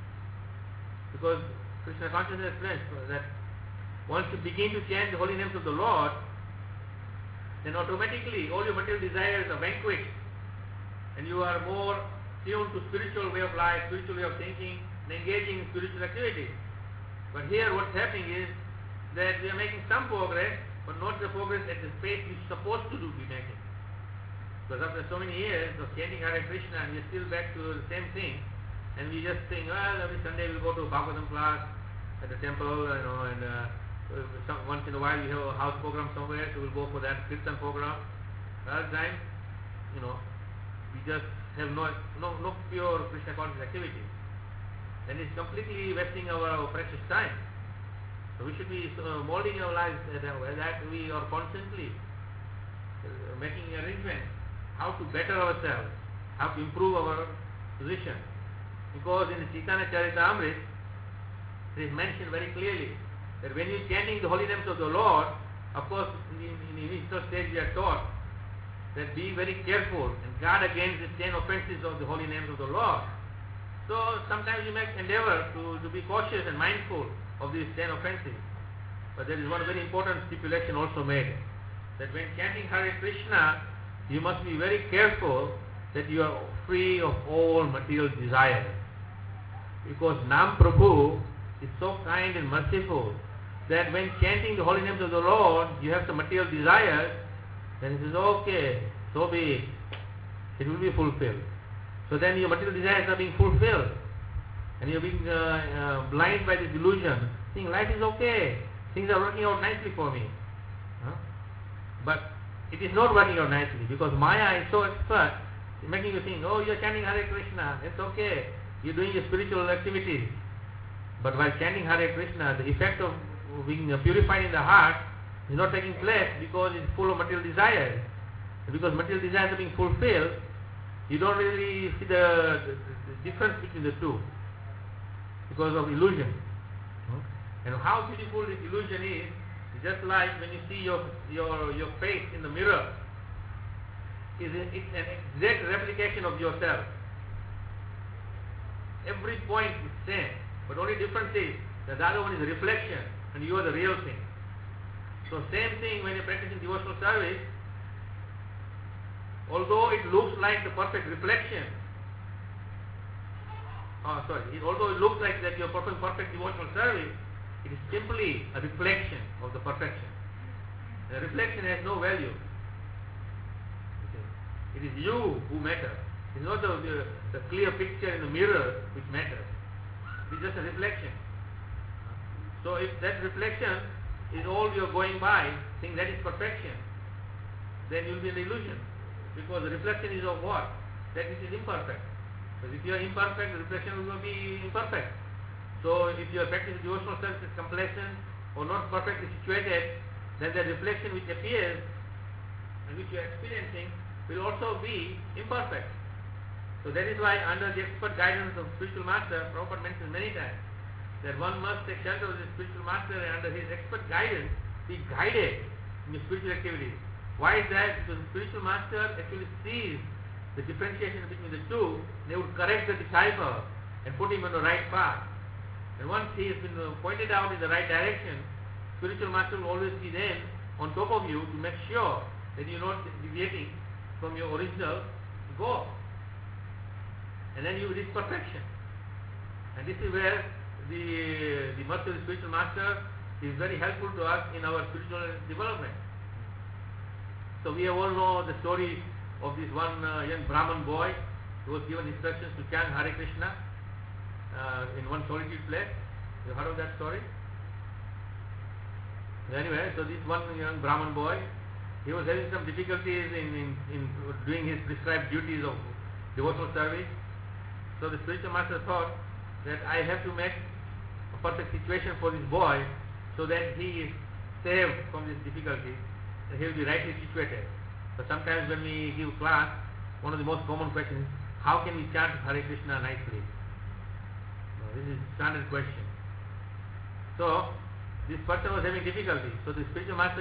Because Krishna consciousness explains that once you begin to chant the holy names of the Lord, then automatically all your material desires are vanquished and you are more tuned to spiritual way of life, spiritual way of thinking, and engaging in spiritual activity. But here what's happening is that we are making some progress, but not the progress at the pace we are supposed to be making. Because after so many years of chanting Hare Krishna, we are still back to the same thing, and we just think, well, every Sunday we'll go to a Bhagavatam class at the temple, and once in a while we have a house program somewhere, so we'll go for that Kirtan program. Other time, we just have no pure Krishna conscious activity. And it's completely wasting our precious time. So we should be molding our lives that we are constantly making arrangements how to better ourselves, how to improve our position. Because in the Chaitanya Charitamrita, it is mentioned very clearly that when you are chanting the holy names of the Lord, of course in the initial stage we are taught that be very careful and guard against the 10 offenses of the holy names of the Lord. So sometimes you make endeavor to be cautious and mindful of these 10 offenses. But there is one very important stipulation also made, that when chanting Hare Krishna, you must be very careful that you are free of all material desires. Because Nam Prabhu is so kind and merciful that when chanting the holy names of the Lord, you have some material desires, then he says, okay, so be it. It will be fulfilled. So then your material desires are being fulfilled. and you're being blind by this illusion, think life is okay, things are working out nicely for me. Huh? But it is not working out nicely because Maya is so expert, making you think, oh, you're chanting Hare Krishna, it's okay, you're doing your spiritual activities. But while chanting Hare Krishna, the effect of being purified in the heart is not taking place because it's full of material desires. And because material desires are being fulfilled, you don't really see the difference between the two because of illusion. And how beautiful this illusion is just like when you see your face in the mirror. It's an exact replication of yourself. Every point is same, but only difference is that the other one is a reflection and you are the real thing. So same thing when you're practicing devotional service, although it looks like the perfect reflection, although it looks like that you're performing perfect devotional service, it is simply a reflection of the perfection. The reflection has no value. It is you who matters. It is not the clear picture in the mirror which matters. It is just a reflection. So if that reflection is all you are going by, think that is perfection, then you will be in illusion. Because the reflection is of what? That which is imperfect. Because if you are imperfect, the reflection will be imperfect. So if your practice of devotional service is complacent or not perfectly situated, then the reflection which appears and which you are experiencing will also be imperfect. So that is why under the expert guidance of spiritual master, Prabhupada mentions many times that one must take shelter of the spiritual master and under his expert guidance be guided in the spiritual activities. Why is that? Because the spiritual master actually sees the differentiation between the two, they would correct the disciple and put him on the right path. And once he has been pointed out in the right direction, spiritual master will always be then on top of you to make sure that you're not deviating from your original goal. And then you reach perfection. And this is where the mercy of the spiritual master is very helpful to us in our spiritual development. So we all know the story of this one young Brahman boy who was given instructions to chant Hare Krishna in one solitude place. You heard of that story? Anyway, so this one young Brahman boy, he was having some difficulties in doing his prescribed duties of devotional service. So the spiritual master thought that I have to make a perfect situation for this boy so that he is saved from this difficulty and he will be rightly situated. So sometimes when we give class, one of the most common questions is, how can we chant Hare Krishna nicely? This is standard question. So this person was having difficulty. So the spiritual master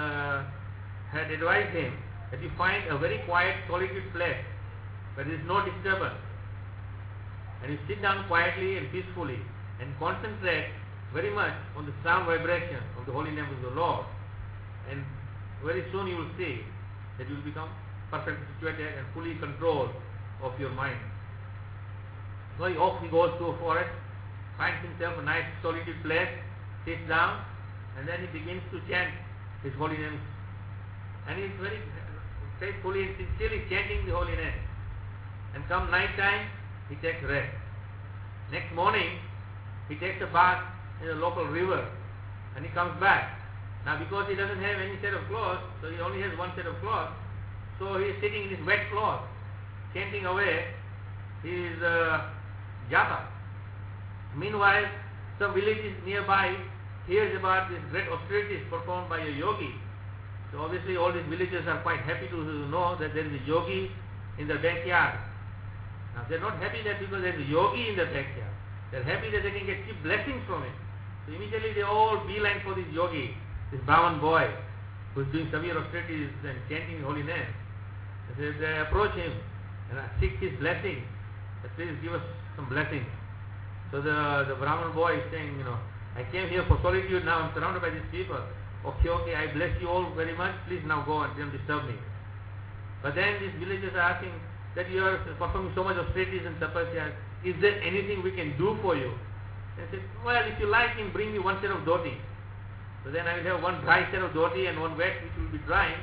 had advised him that you find a very quiet solitude place where there is no disturbance, and you sit down quietly and peacefully and concentrate very much on the sound vibration of the holy name of the Lord, and very soon you will see that you will become perfectly situated and fully controlled of your mind. So he often goes to a forest, finds himself a nice solitude place, sits down, and then he begins to chant his holy names. And he is very faithfully and sincerely chanting the holy name. And come night time, he takes rest. Next morning, he takes a bath in a local river, and he comes back. Now because he doesn't have any set of clothes, so he only has one set of clothes, so he is sitting in his wet clothes, chanting away his japa. Meanwhile, some villages nearby hears about this great austerities performed by a yogi. So obviously all these villagers are quite happy to know that there is a yogi in the backyard. Now they are not happy that because there is a yogi in the backyard. They are happy that they can get cheap blessings from it. So immediately they all beeline for this yogi, this Brahman boy who is doing severe austerities and chanting holy name. They approach him and seek his blessing. Please give us some blessings. So the Brahman boy is saying, I came here for solitude, now I'm surrounded by these people. Okay, I bless you all very much, please now go and don't disturb me. But then these villagers are asking that you are performing so much austerities and tapasya, is there anything we can do for you? And they said, well, if you like, you can bring me one set of dhoti. So then I will have one dry set of dhoti and one wet which will be drying.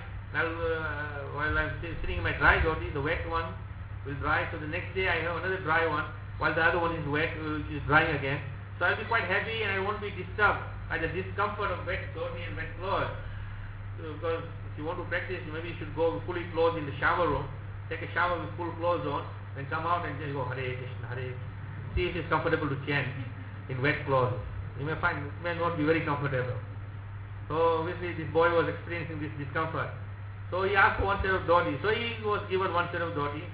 While I'm sitting in my dry dhoti, the wet one will dry. So the next day I have another dry one. while the other one is wet, which is drying again. So I'll be quite happy and I won't be disturbed by the discomfort of wet clothing and wet clothes. So because if you want to practice, maybe you should go fully clothed in the shower room, take a shower with full clothes on, then come out and just go Hare Krishna, Hare. See if it's comfortable to chant in wet clothes. You may find it may not be very comfortable. So obviously this boy was experiencing this discomfort. So he asked for one set of dhoti. So he was given one set of dhoti.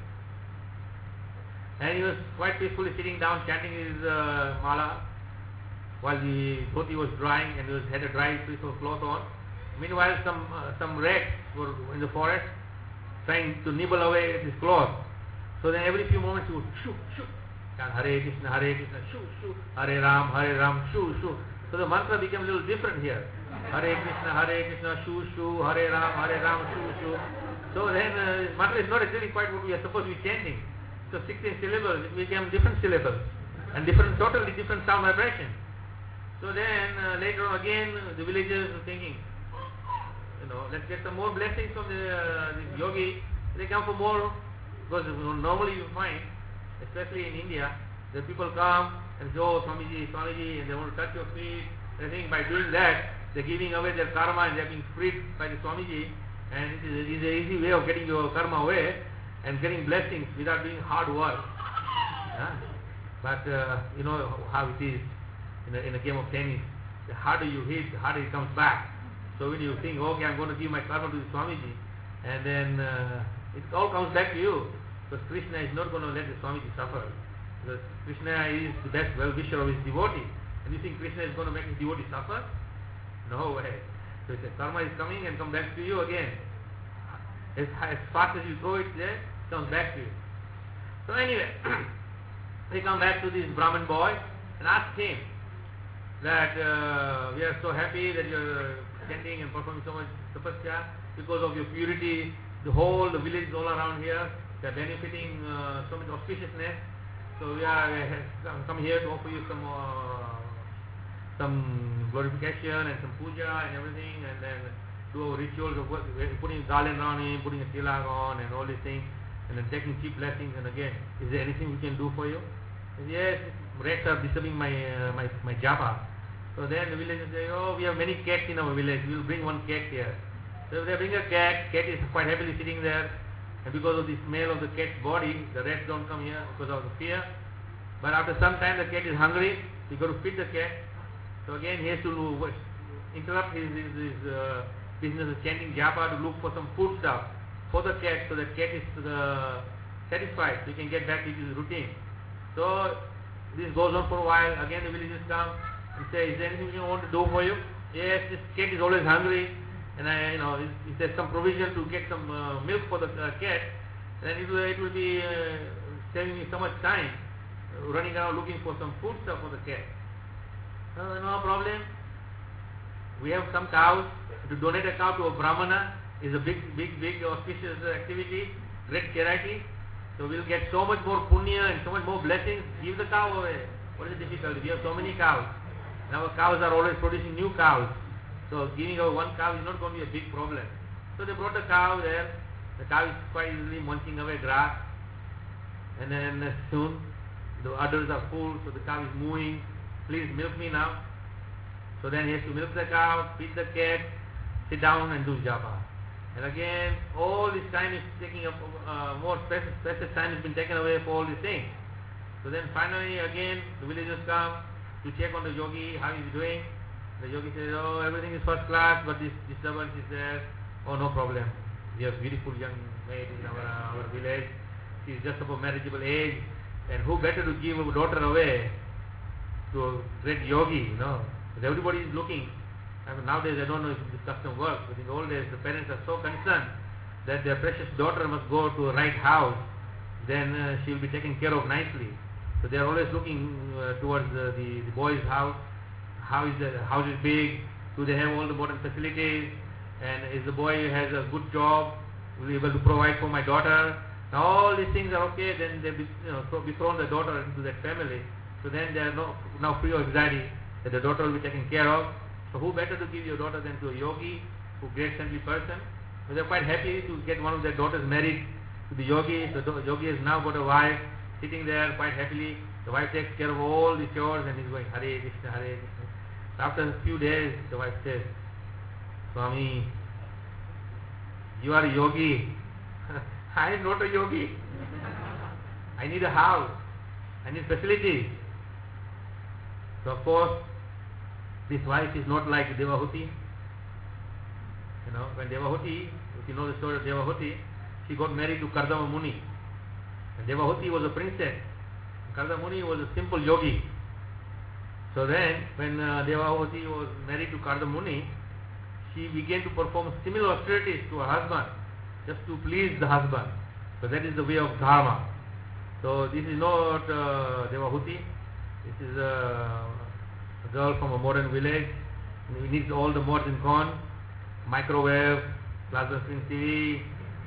And he was quite peacefully sitting down chanting his mala while the dhoti was drying and he had a dry piece of cloth on. Meanwhile some rats were in the forest trying to nibble away at his cloth. So then every few moments he would shoo, shoo, chant Hare Krishna, shoo, shoo, Hare Ram, shoo, shoo. So the mantra became a little different here. Hare Krishna, shoo, shoo, Hare Ram, shoo, shoo. So then mantra is not actually quite what we are supposed to be chanting. So 16 syllables, it became different syllables and totally different sound vibration. So then later on again the villagers were thinking, let's get some more blessings from this yogi. They come for more, because normally you find, especially in India, that people come and say, oh Swamiji, Swamiji, and they want to touch your feet. They think by doing that, they're giving away their karma and they're being freed by the Swamiji, and it is an easy way of getting your karma away and getting blessings without doing hard work. But you know how it is in a game of tennis. The harder you hit, the harder it comes back. So when you think, okay, I'm going to give my karma to the Swamiji, and then it all comes back to you, because Krishna is not going to let the Swamiji suffer. Because Krishna is the best well-wisher of his devotee. And you think Krishna is going to make his devotee suffer? No way. So the karma is coming and come back to you again. As fast as you throw it there, it comes back to you. So anyway, they come back to this Brahmin boy and ask him that we are so happy that you're chanting and performing so much tapasya because of your purity. The village all around here, they are benefiting so much auspiciousness. So we have come here to offer you some glorification and some puja and everything, and then do our rituals of putting garland on him, putting a tilak on and all these things, and then taking cheap blessings. And again, is there anything we can do for you? Said, yes, rats are disturbing my japa. So then the villagers say, oh, we have many cats in our village, we will bring one cat here. So if they bring a cat is quite happily sitting there, and because of the smell of the cat's body, the rats don't come here because of the fear. But after some time the cat is hungry, we got to feed the cat. So again he has to interrupt his business of chanting japa to look for some food stuff for the cat, so the cat is satisfied, so he can get back to his routine. So this goes on for a while. Again the villagers come and say, is there anything we want to do for you? Yes, this cat is always hungry, and if there's some provision to get some milk for the cat, then it will be saving me so much time running around looking for some food stuff for the cat. No problem. We have some cows. To donate a cow to a brahmana is a big auspicious activity, great charity. So we'll get so much more punya and so much more blessings. Give the cow away. What is the difficulty? We have so many cows. And our cows are always producing new cows. So giving away one cow is not going to be a big problem. So they brought the cow there. The cow is quite easily munching away grass. And then soon the udders are full, so the cow is mooing. Please milk me now. So then he has to milk the cow, feed the cat, sit down and do japa. And again, all this time is taking up more precious time has been taken away for all these things. So then finally again the villagers come to check on the yogi, how he is doing. The yogi says, oh, everything is first class, but this disturbance is there. Oh, no problem. We have beautiful young maid in our village. She is just above marriageable age. And who better to give a daughter away to a great yogi, Because everybody is looking. Nowadays I don't know if this custom works, but in the old days the parents are so concerned that their precious daughter must go to a right house, then she will be taken care of nicely. So they are always looking towards the boy's house. How is the house is big? Do they have all the modern facilities? And is the boy has a good job? Will be able to provide for my daughter? Now all these things are okay. Then they be thrown the daughter into that family. So then they are now free of anxiety that the daughter will be taken care of. So who better to give your daughter than to a yogi, who great saintly person? So they are quite happy to get one of their daughters married to the yogi. So the yogi has now got a wife sitting there quite happily. The wife takes care of all the chores and he's going Hare Krishna, Hare Krishna. So after a few days, the wife says, Swami, you are a yogi. I am not a yogi. I need a house. I need facilities. So of course, this wife is not like Devahuti. You know, when Devahuti, if you know the story of Devahuti, she got married to Kardama Muni. And Devahuti was a princess. Kardama Muni was a simple yogi. So then, when Devahuti was married to Kardama Muni, she began to perform similar austerities to her husband, just to please the husband. So that is the way of dharma. So this is not Devahuti. This is a girl from a modern village. We need all the mods and cons, microwave, plasma screen TV,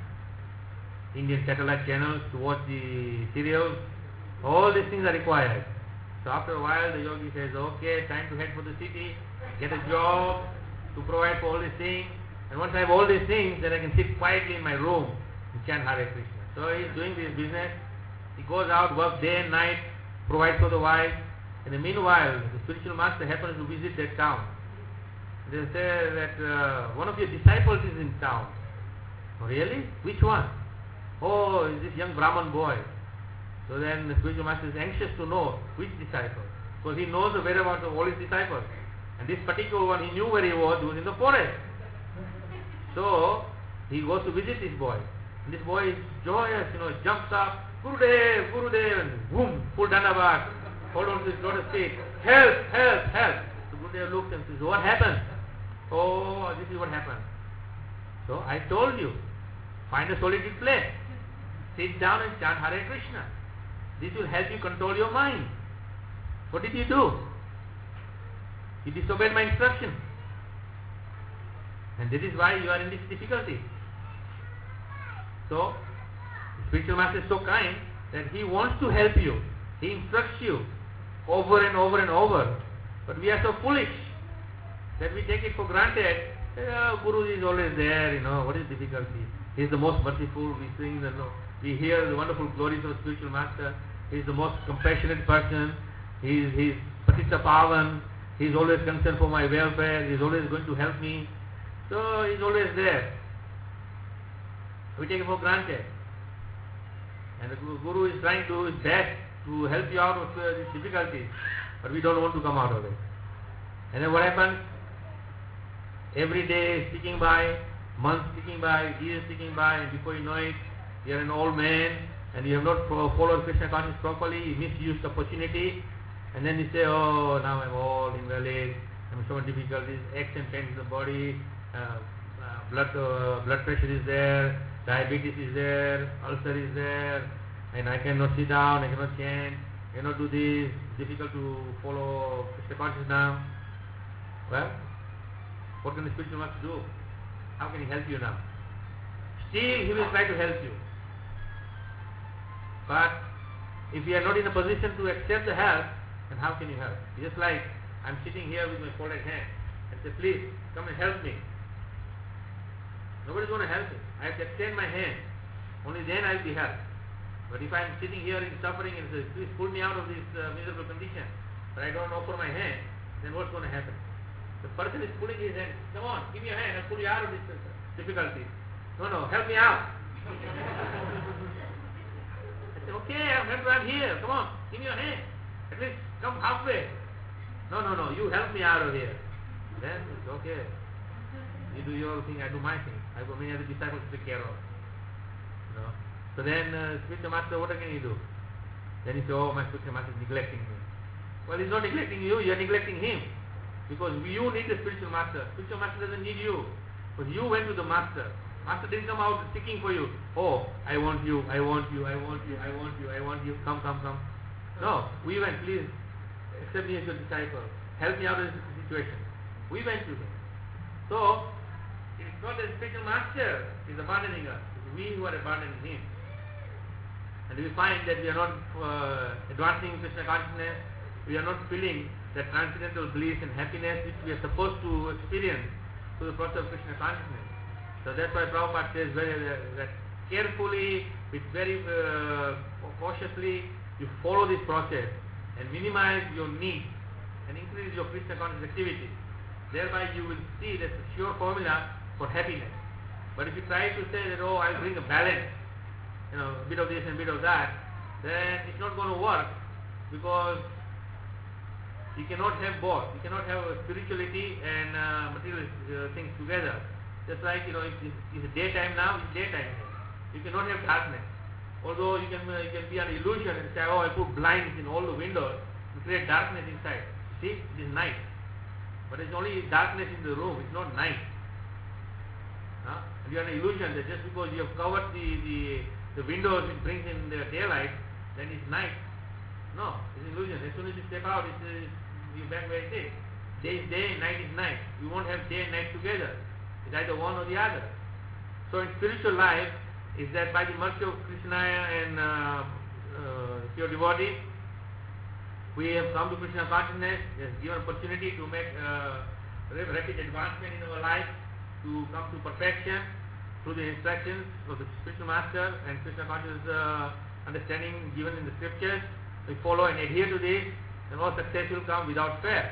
Indian satellite channels to watch the serials. All these things are required. So after a while the yogi says, okay, time to head for the city, get a job to provide for all these things. And once I have all these things, then I can sit quietly in my room and chant Hare Krishna. So he is doing this business. He goes out, works day and night, provides for the wife. And in the meanwhile, the spiritual master happens to visit that town. They say that one of your disciples is in town. Oh, really? Which one? Oh, is this young Brahman boy. So then the spiritual master is anxious to know which disciple, because he knows the whereabouts of all his disciples. And this particular one, he knew where he was in the forest. So he goes to visit this boy. And this boy is joyous, jumps up, Gurudev, Gurudev, and boom, full dandavat, hold on to his lotus feet, help, help, help. So Gurudev looks and says, what happened? Oh, this is what happened. So I told you, find a solitary place, sit down and chant Hare Krishna. This will help you control your mind. What did you do? You disobeyed my instruction. And this is why you are in this difficulty. So, the spiritual master is so kind that he wants to help you. He instructs you over and over and over. But we are so foolish that we take it for granted. Guru is always there, what is difficulty? He is the most merciful. We sing, we hear the wonderful glories of the spiritual master. He is the most compassionate person. He is Patita Pavan. He is always concerned for my welfare. He is always going to help me. So he is always there. We take it for granted. And the Guru is trying to do his best to help you out of these difficulties. But we don't want to come out of it. And then what happens? Every day is ticking by, months ticking by, years ticking by, and before you know it, you are an old man, and you have not followed Krishna consciousness properly, you misused the opportunity, and then you say, oh, now I'm old, invalid, I'm in so many difficulties, aches and pains in the body, blood pressure is there, diabetes is there, ulcer is there, and I cannot sit down, I cannot chant, I cannot do this, it's difficult to follow Krishna consciousness now. Well, what can the spiritual master do? How can he help you now? Still he will try to help you. But if you are not in a position to accept the help, then how can you help? Just like I'm sitting here with my folded hand and say, please come and help me. Nobody's going to help me. I have to extend my hand. Only then I will be helped. But if I'm sitting here in suffering and say, please pull me out of this miserable condition, but I don't offer my hand, then what's going to happen? The person is pulling his hand. Come on, give me your hand. I'll pull you out of this difficulty. No, help me out. I say, okay, I'm here. Come on, give me your hand. At least come halfway. No, you help me out of here. Then it's okay. You do your thing, I do my thing. I've got many other disciples to take care of. So then spiritual master, what can you do? Then he says, oh, my spiritual master is neglecting me. Well, he's not neglecting you, you're neglecting him. Because you need the spiritual master. Spiritual master doesn't need you. Because you went to the master. Master didn't come out seeking for you. Oh, I want you, I want you, I want you, I want you, I want you. Come. No, we went, please accept me as your disciple. Help me out of this situation. We went to him. So, it's not the spiritual master is abandoning us. It's we who are abandoning him. And we find that we are not advancing Krishna consciousness. We are not feeling that transcendental bliss and happiness which we are supposed to experience through the process of Krishna consciousness. So that's why Prabhupada says that carefully, with very cautiously, you follow this process and minimize your needs and increase your Krishna conscious activity. Thereby you will see that's a sure formula for happiness. But if you try to say that, oh, I'll bring a balance, a bit of this and a bit of that, then it's not going to work, because you cannot have both. You cannot have spirituality and material things together. Just like, if it's daytime now, it's daytime. You cannot have darkness. Although you can be an illusion and say, oh, I put blinds in all the windows to create darkness inside. See, it is night. But it's only darkness in the room, it's not night. And you have an illusion that just because you have covered the windows, it brings in the daylight, then it's night. No, it's an illusion. As soon as you step out, you're back where it is. Day is day, night is night. You won't have day and night together. It's either one or the other. So in spiritual life, is that by the mercy of Krishna and pure devotee, we have come to Krishna consciousness. He has given opportunity to make rapid advancement in our life, to come to perfection through the instructions of the spiritual master and Krishna conscious understanding given in the scriptures. We follow and adhere to this, and all success will come without fear.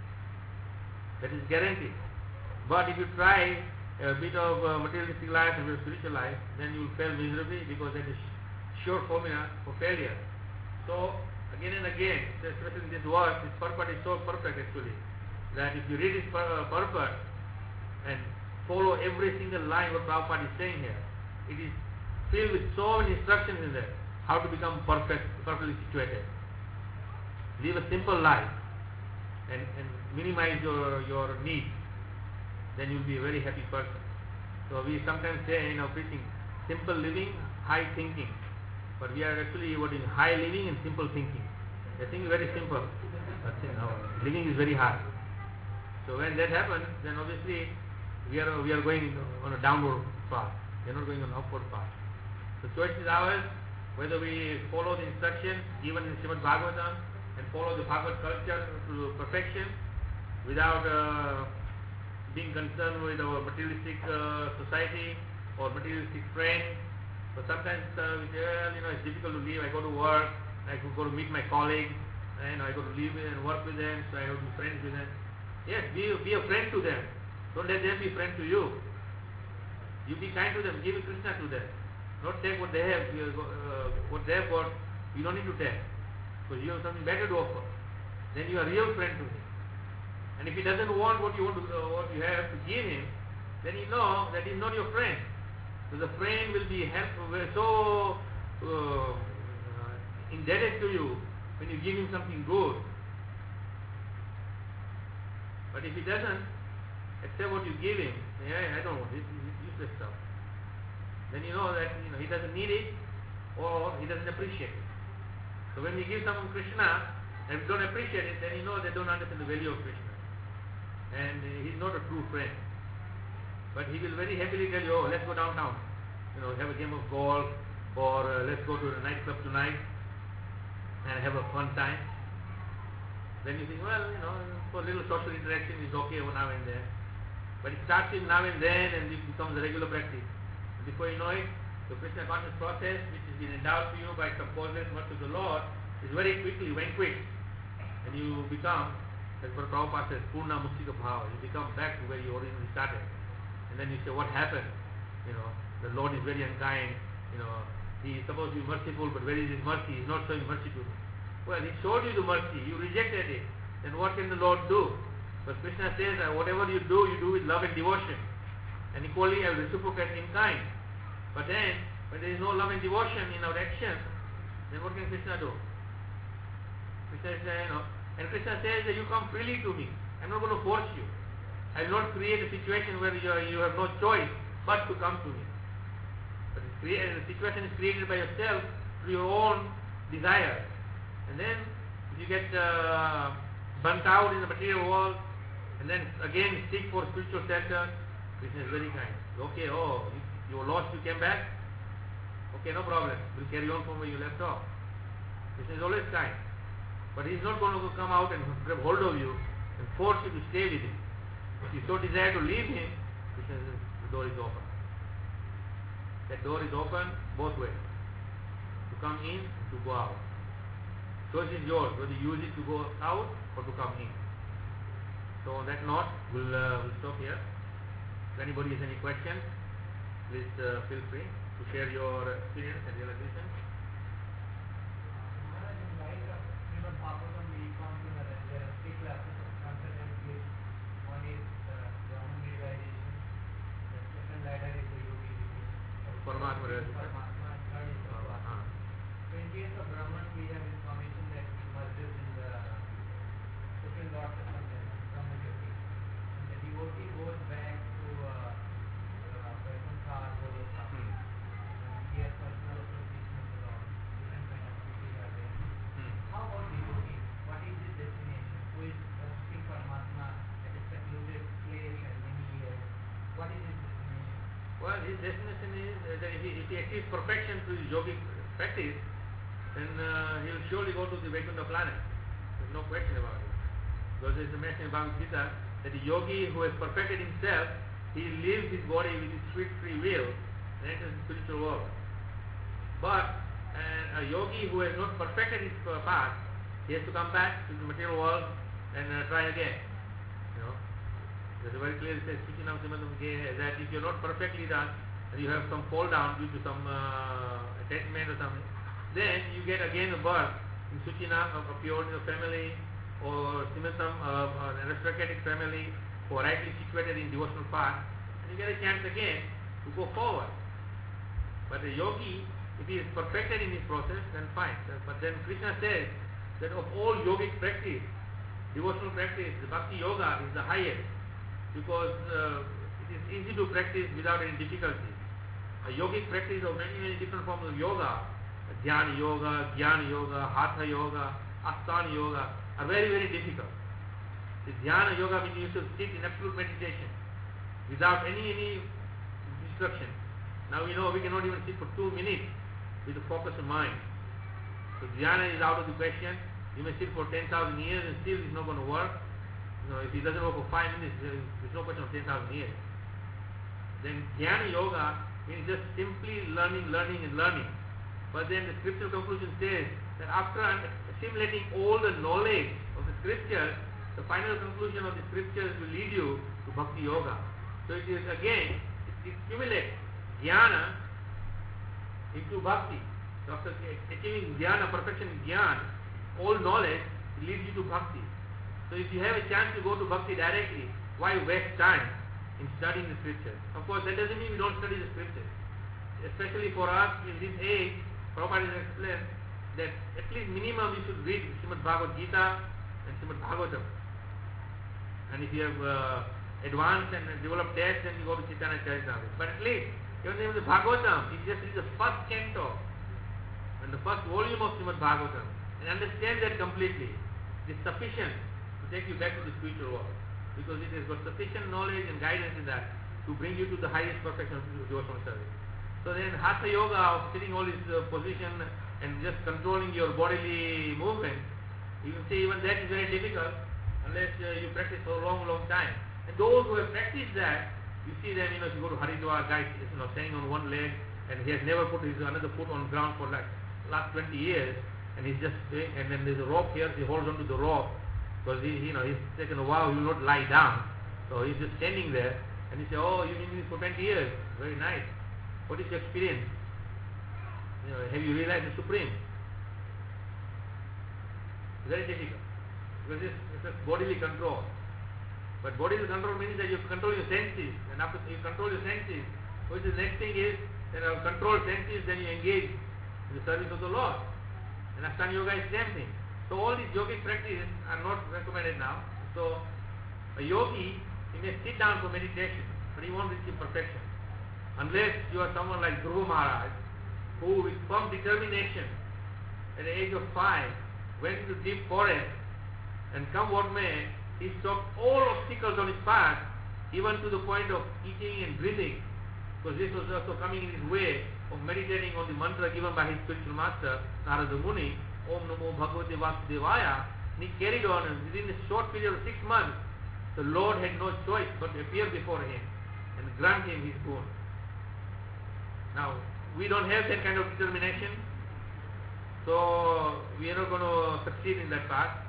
That is guaranteed. But if you try a bit of materialistic life and your spiritual life, then you will fail miserably, because that is sure formula for failure. So again and again, especially in this verse, this purport is so perfect actually, that if you read this purport and follow every single line what Prabhupada is saying here, it is filled with so many instructions in there, how to become perfectly situated. Live a simple life and minimize your needs, then you will be a very happy person. So we sometimes say in our preaching, simple living, high thinking. But we are actually in high living and simple thinking. The thing is very simple, but living is very hard. So when that happens, then obviously we are going on a downward path. We are not going on an upward path. The choice is ours, whether we follow the instructions given in Srimad Bhagavatam and follow the Bhagavad culture to perfection without being concerned with our materialistic society or materialistic friends. But sometimes we say, well, it's difficult to live. I go to work, I go to meet my colleagues, and I go to live and work with them, so I have to be friends with them. Yes, be a friend to them. Don't let them be friends to you. You be kind to them, give Krishna to them. Not take what they have. What they have got, you don't need to take, because you have something better to offer. Then you are a real friend to him. And if he doesn't want what you have to give him, then you know that he's not your friend. So the friend will be so indebted to you when you give him something good. But if he doesn't accept what you give him, I don't want it, it's useless stuff, then you know that he doesn't need it or he doesn't appreciate it. So when you give someone Krishna and you don't appreciate it, then you know they don't understand the value of Krishna. And he's not a true friend. But he will very happily tell you, oh, let's go downtown, have a game of golf, or let's go to a nightclub tonight and have a fun time. Then you think, well, for a little social interaction is okay now and then. But it starts with now and then, and it becomes a regular practice. And before you know it, the Krishna conscious process, which has been endowed to you by some causeless mercy of the Lord, is very quickly vanquished. And you become, as Prabhupada says, Purna Mustika Bhava. You become back to where you originally started. And then you say, what happened? The Lord is very unkind. He is supposed to be merciful, but where is his mercy? He is not showing mercy to me. Well, he showed you the mercy. You rejected it. Then what can the Lord do? But Krishna says that whatever you do with love and devotion. And equally, I will reciprocate in kind. But then, when there is no love and devotion in our action, then what can Krishna do? Krishna says, and Krishna says that you come freely to me. I am not going to force you. I will not create a situation where you have no choice but to come to me. But the situation is created by yourself through your own desire. And then if you get burnt out in the material world, and then again seek for spiritual shelter, Krishna is very kind. Okay, you were lost, you came back. Okay, no problem. We'll carry on from where you left off. Krishna is always kind. But he's not going to come out and grab hold of you and force you to stay with him. If you so desire to leave him, Krishna says, the door is open. That door is open both ways. To come in, to go out. Choice is yours, whether you use it to go out or to come in. So on that note, we'll stop here. If anybody has any questions, please feel free to share your experience and realization. Paramatma realization. So in case of Brahman, we have information that he merges in the different lots of Brahman Yogi. And the devotee goes back to Vaikuntha or Golokha. And he has personal association with the Lord. Different kind of activities are there. How about devotee? What is his destination? Who is worshipping Paramatma at a secluded place and many years? What is his destination? Well, his destination is that if he achieves perfection through his yogic practice, then he will surely go to the Vaikuntha planet. There's no question about it. Because there is a mention in Bhagavad Gita that the yogi who has perfected himself, he leaves his body with his sweet free will and enters the spiritual world. But a yogi who has not perfected his path, he has to come back to the material world and try again. You know, there's a very clear says that if you're not perfectly done and you have some fall down due to some attachment or something, then you get again a birth in Suchina, a pure family, or Simatam, an aristocratic family, who are rightly situated in devotional path, and you get a chance again to go forward. But a yogi, if he is perfected in his process, then fine. But then Krishna says that of all yogic practice, devotional practice, the bhakti yoga is the highest, because it is easy to practice without any difficulty. A yogic practice of many different forms of yoga, Dhyana yoga, Jnana yoga, Hatha yoga, Asthana yoga, are very, very difficult. The Dhyana yoga means you should sit in absolute meditation without any instruction. Now we know we cannot even sit for 2 minutes with a focused mind. So Dhyana is out of the question. You may sit for 10,000 years and still it's not going to work. You know, if it doesn't work for 5 minutes, there's no question of 10,000 years. Then Dhyana yoga means just simply learning. But then the scriptural conclusion says that after assimilating all the knowledge of the scriptures, the final conclusion of the scriptures will lead you to bhakti yoga. So it is again, it accumulates jnana into bhakti. So after achieving jnana, perfection in jnana, all knowledge leads you to bhakti. So if you have a chance to go to bhakti directly, why waste time in studying the scriptures? Of course, that doesn't mean we don't study the scriptures. Especially for us in this age, Prabhupada has explained that at least minimum you should read Srimad Bhagavad Gita and Srimad Bhagavatam. And if you have advanced and developed taste, then you go to Chaitanya Charitamrita. But at least, even the Bhagavatam, if you just read the first canto and the first volume of Srimad Bhagavatam and understand that completely, it is sufficient to take you back to the spiritual world. Because it has got sufficient knowledge and guidance in that to bring you to the highest perfection of devotional service. So then Hatha yoga of sitting all this position and just controlling your bodily movement, you can say even that is very difficult unless you practice for a long time. And those who have practiced that, you see them, if you go to Haridwar, guy standing on one leg and he has never put his another foot on the ground for like last 20 years, and he's just doing, and then there's a rope here, he holds onto the rope because he's taken a vow he will not lie down. So he's just standing there and he say, oh, you've been doing this for 20 years, very nice. What is your experience? Have you realized the Supreme? Very difficult. Because it's a bodily control. But bodily control means that you control your senses. And after you control your senses, what is the next thing is, that you control senses, then you engage in the service of the Lord. And Ashtanga Yoga is the same thing. So all these yogic practices are not recommended now. So a yogi, he may sit down for meditation, but he won't reach perfection. Unless you are someone like Dhruva Maharaj, who with firm determination at the age of 5 went into deep forest, and come what may, he stopped all obstacles on his path, even to the point of eating and breathing, because this was also coming in his way of meditating on the mantra given by his spiritual master, Narada Muni, Om Namo Bhagavate Vasudevaya. And he carried on, and within a short period of 6 months, the Lord had no choice but to appear before him and grant him his boon. Now, we don't have that kind of determination, So we are not going to succeed in that path.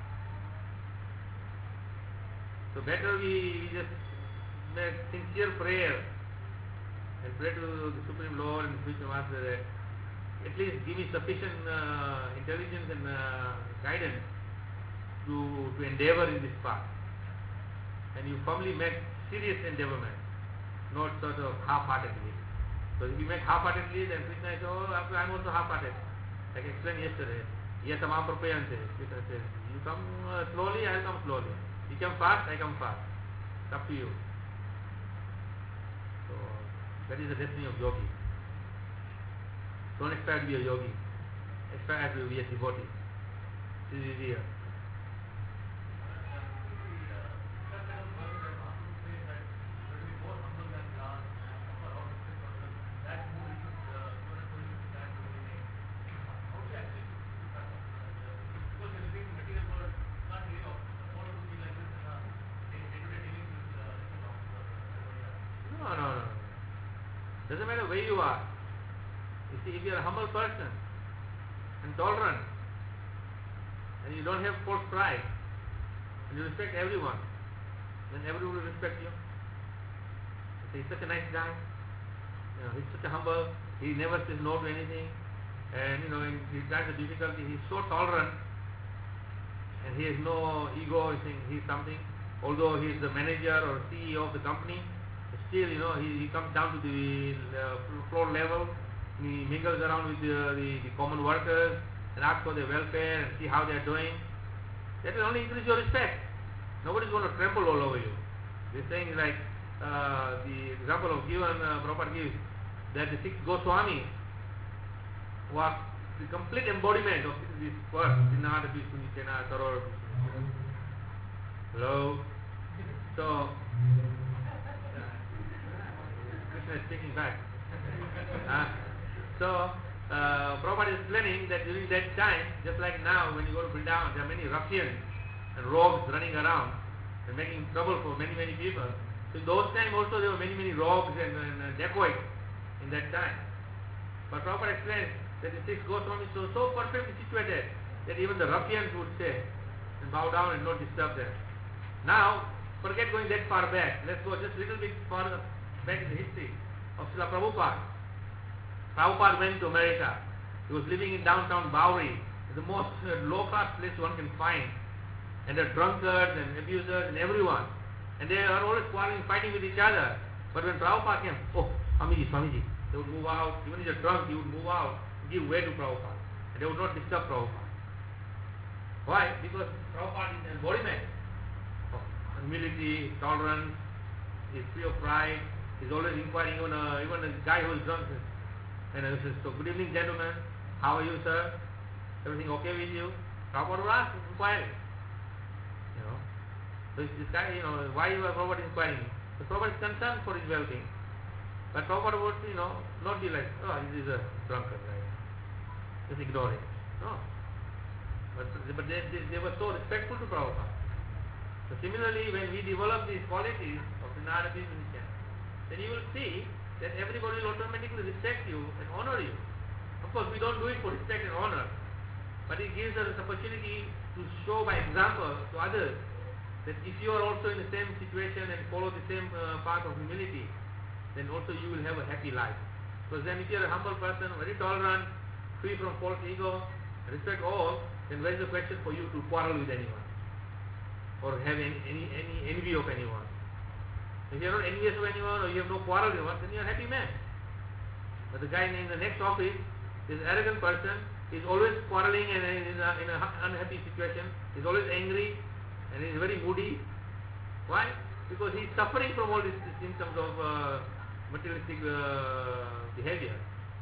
So better we just make sincere prayer and pray to the Supreme Lord and Spiritual Master that at least give me sufficient intelligence and guidance to endeavor in this path. And you firmly make serious endeavorment, not sort of half-heartedly. So if you make half-heartedly, then Krishna says, oh, I'm also half-hearted. Like I explained yesterday. Yes, I'm appropriate. Krishna says, you come slowly, I'll come slowly. You come fast, I come fast. It's up to you. So that is the destiny of yogi. Don't aspire to be a yogi. Aspire to be a devotee. This is here. No. Doesn't matter where you are. You see, if you are a humble person and tolerant, and you don't have false pride, and you respect everyone, then everyone will respect you. You say, he's such a nice guy. He's such a humble. He never says no to anything. And in his times of difficulty, he's so tolerant, and he has no ego. He's something. Although he's the manager or CEO of the company, still, he comes down to the floor level. He mingles around with the common workers and asks for their welfare and see how they are doing. That will only increase your respect. Nobody's going to trample all over you. This thing is like the example of Prabhupada gives, that the six Goswami was the complete embodiment of this word. Hello. So Krishna is speaking back. So Prabhupada is explaining that during that time, just like now when you go to Vrindavan, there are many ruffians and rogues running around and making trouble for many, many people. So in those times also there were many, many rogues and dacoits in that time. But Prabhupada explains that the six Goswamis were so perfectly situated that even the ruffians would say and bow down and not disturb them. Now, forget going that far back. Let's go just a little bit further back in the history of Srila Prabhupada. Prabhupada went to America. He was living in downtown Bowery, the most low-class place one can find. And there are drunkards and abusers and everyone. And they are always quarreling, fighting with each other. But when Prabhupada came, oh, Swamiji, they would move out. Even if you're drunk, he would move out, give way to Prabhupada. And they would not disturb Prabhupada. Why? Because Prabhupada is an embodiment of humility, tolerance, he is free of pride, he's always inquiring, even a guy who is drunk. And he says, so good evening gentlemen, how are you sir? Everything okay with you? Prabhupada will ask, inquiring. So this guy, why you are Prabhupada inquiring? So Prabhupada is concerned for his well-being. But Prabhupada would, not be like, oh, this is a drunkard guy. Just ignore him. No. But they were so respectful to Prabhupada. So similarly, when we develop these qualities of the Narada Mission, then you will see that everybody will automatically respect you and honor you. Of course, we don't do it for respect and honor, but it gives us an opportunity to show by example to others that if you are also in the same situation and follow the same path of humility, then also you will have a happy life. Because then if you are a humble person, very tolerant, free from false ego, respect all, then where is the question for you to quarrel with anyone or have any envy of anyone? If you are not envious of anyone or you have no quarrel with anyone, then you are a happy man. But the guy in the next office is an arrogant person, is always quarreling and is in an unhappy situation, is always angry and is very moody. Why? Because he is suffering from all these symptoms of materialistic behavior.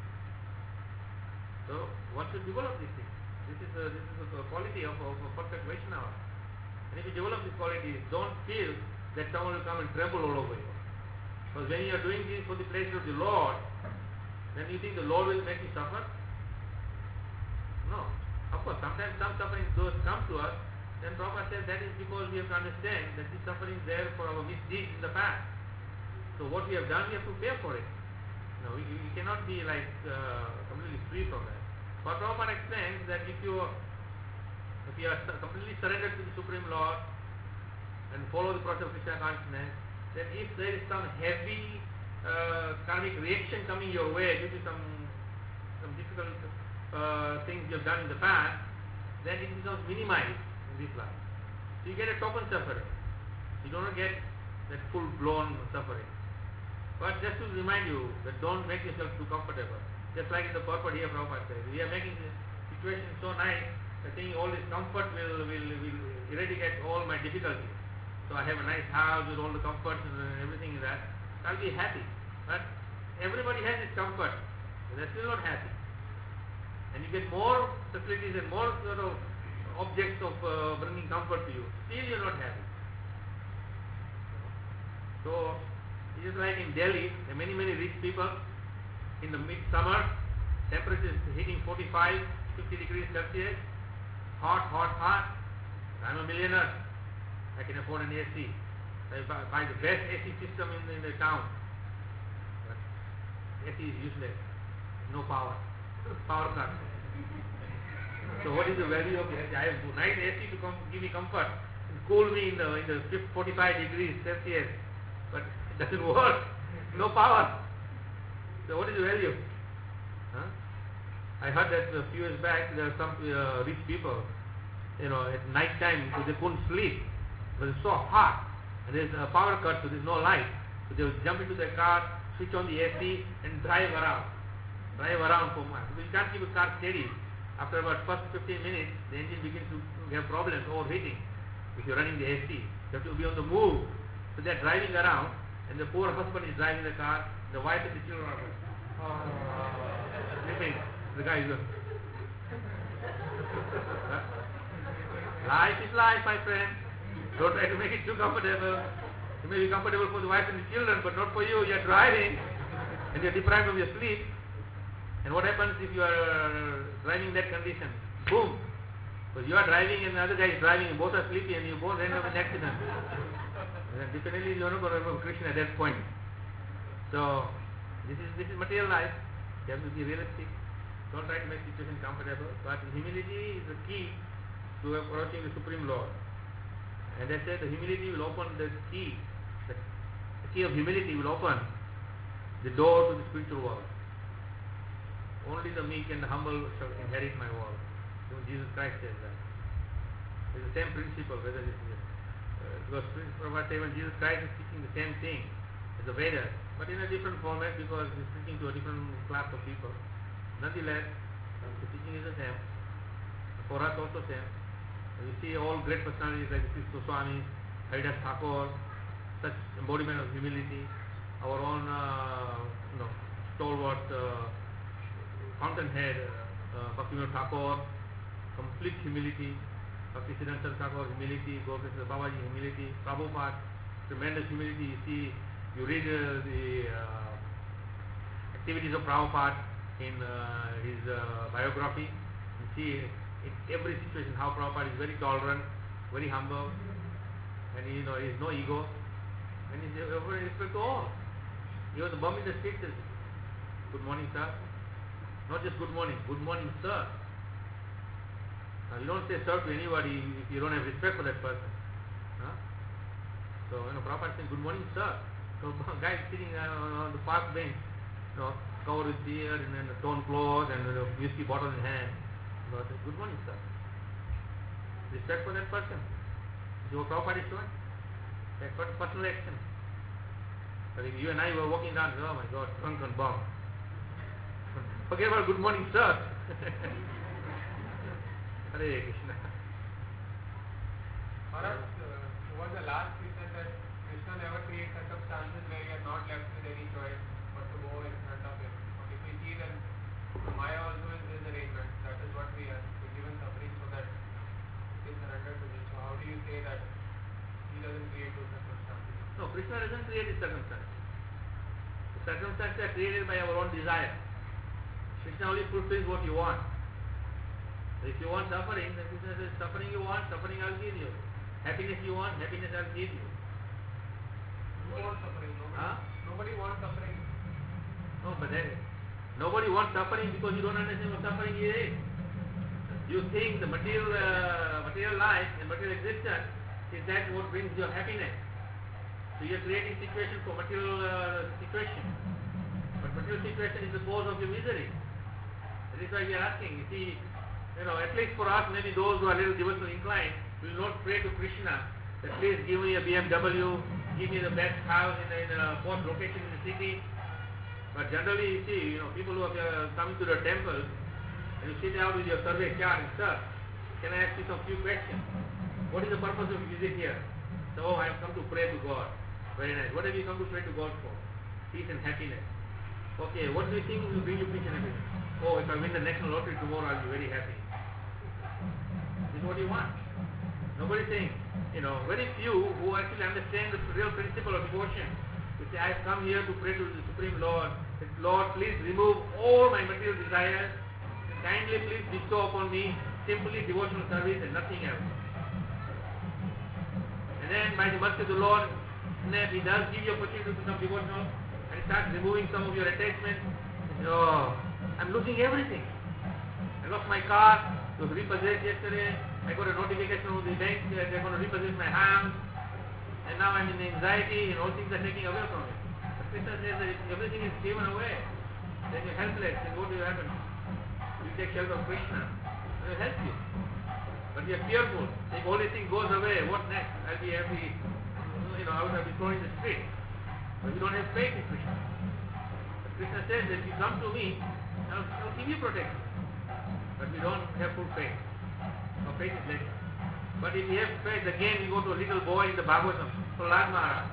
So one should develop these things. This is the quality of a perfect Vaishnava. And if you develop these qualities, don't feel that someone will come and trample all over you. Because when you are doing this for the pleasure of the Lord, then you think the Lord will make you suffer? No. Of course, sometimes some suffering does come to us, then Prabhupada said that is because we have to understand that this suffering is there for our misdeeds in the past. So what we have done, we have to pay for it. We cannot be like completely free from that. What Prabhupada explains that if you are completely surrendered to the Supreme Lord and follow the process of Krishna consciousness, then if there is some heavy karmic reaction coming your way due to some difficult things you have done in the past, then it becomes minimized in this life. So you get a token suffering. You do not get that full-blown suffering. But just to remind you that don't make yourself too comfortable. Just like in the purport here Prabhupada says, we are making the situation so nice that thinking all this comfort will eradicate all my difficulties. So I have a nice house with all the comforts and everything in that. I'll be happy. But everybody has this comfort. But they're still not happy. And you get more facilities and more sort of objects of bringing comfort to you. Still you're not happy. So it is like in Delhi, there are many rich people. In the midsummer, temperature is hitting 45, 50 degrees Celsius. Hot. I'm a millionaire. I can afford an AC. I buy the best AC system in the town. But AC is useless. No power. Power cut. So what is the value of AC? I have nice AC to give me comfort and cool me in the 45 degrees Celsius. But it doesn't work. No power. So what is the value? Huh? I heard that a few years back there are some rich people, at night time they couldn't sleep. It was so hot and there's a power cut, so there's no light. So they would jump into their car, switch on the AC and drive around for miles. Because you can't keep a car steady. After about first 15 minutes, the engine begins to have problems, overheating. If you're running the AC, you have to be on the move. So they're driving around and the poor husband is driving the car, the wife and the children are sleeping. The guy is life is life, my friend. Don't try to make it too comfortable. It may be comfortable for the wife and the children, but not for you. You're driving and you're deprived of your sleep. And what happens if you are driving that condition? Boom! Because you are driving and the other guy is driving and both are sleepy and you both end up in an accident. And definitely you are not going to remember Krishna at that point. So this is material life. You have to be realistic. Don't try to make situation comfortable. But humility is the key to approaching the Supreme Lord. And I said the humility will open the key. The key of humility will open the door to the spiritual world. Only the meek and the humble shall inherit my world. Even Jesus Christ says that. It's the same principle, whether it is because Prabhupada said when Jesus Christ is teaching the same thing as the Vedas, but in a different format because he's speaking to a different class of people. Nonetheless, the teaching is the same. For us also same. You see all great personalities like Sri Goswami, Haridas Thakur, such embodiment of humility. Our own, stalwart fountainhead, Bhaktivinoda Thakur, complete humility. Bhaktisiddhanta Thakur, humility. Gaurakrishna Babaji, humility. Prabhupada, tremendous humility. You read the activities of Prabhupada in his biography. You see in every situation how Prabhupada is very tolerant, very humble, and he has no ego, and he's very respect to all. Even the bum in the street says, "Good morning, sir." Not just good morning, sir. Now, you don't say sir to anybody if you don't have respect for that person. Huh? So, Prabhupada said, "Good morning, sir." So, guy sitting on the park bench, covered with beard and a torn clothes and a whiskey bottle in hand. So, I said, "Good morning, sir." Respect for that person. This is what Prabhupada is showing. That's what personal action. But if you and I were walking down, oh my God, drunk and bum. Forget about good morning, sir. Hare Krishna. Maharaj, towards the last you said that Krishna never creates circumstances where you are not left with any choice but to go in front of him. But if we see then Maya also is this arrangement. That is what we are given suffering so that it is surrendered to him. So how do you say that he doesn't create those circumstances? No, Krishna doesn't create the circumstances. The circumstances are created by our own desire. Krishna only fulfills what you want. If you want suffering, then Krishna says, suffering you want, suffering I'll give you. Happiness you want, happiness I'll give you. Who wants suffering? Nobody wants suffering. No, but then Nobody wants suffering because you don't understand what suffering is. You think the material life and material existence is that what brings your happiness. So you are creating situation for material situation. But material situation is the cause of your misery. That is why we are asking. You see, at least for us, maybe those who are a little devotional inclined, will not pray to Krishna that please give me a BMW, give me the best house in a fourth location in the city. But generally, you see, people who are coming to the temple, and you sit down with your survey chart and stuff, can I ask you some few questions? What is the purpose of visit here? So, I have come to pray to God. Very nice. What have you come to pray to God for? Peace and happiness. Okay, what do you think will bring you peace and happiness? Oh, if I win the national lottery tomorrow, I'll be very happy. This is what you want. Nobody is saying, very few who actually understand the real principle of devotion. You say, I have come here to pray to the Supreme Lord. That, Lord, please remove all my material desires. And kindly please bestow upon me simply devotional service and nothing else. And then by the mercy of the Lord, He does give you opportunity to become devotional and starts removing some of your attachments. I'm losing everything. I lost my car, it was repossessed yesterday. I got a notification from the bank that they're going to repossess my house. And now I'm in anxiety and all things are taken away from me. But Krishna says that if everything is given away, then you're helpless. Then what will happen? You take shelter of Krishna. It will help you. But you're fearful. If all these things goes away, what next? I'll be happy. I would have been thrown in the street. But you don't have faith in Krishna. But Krishna says that if you come to me, I'll give you protection. But we don't have full faith. Our faith is less. But if we have faith, again we go to a little boy in the Bhagavatam, Prahlad Maharaj.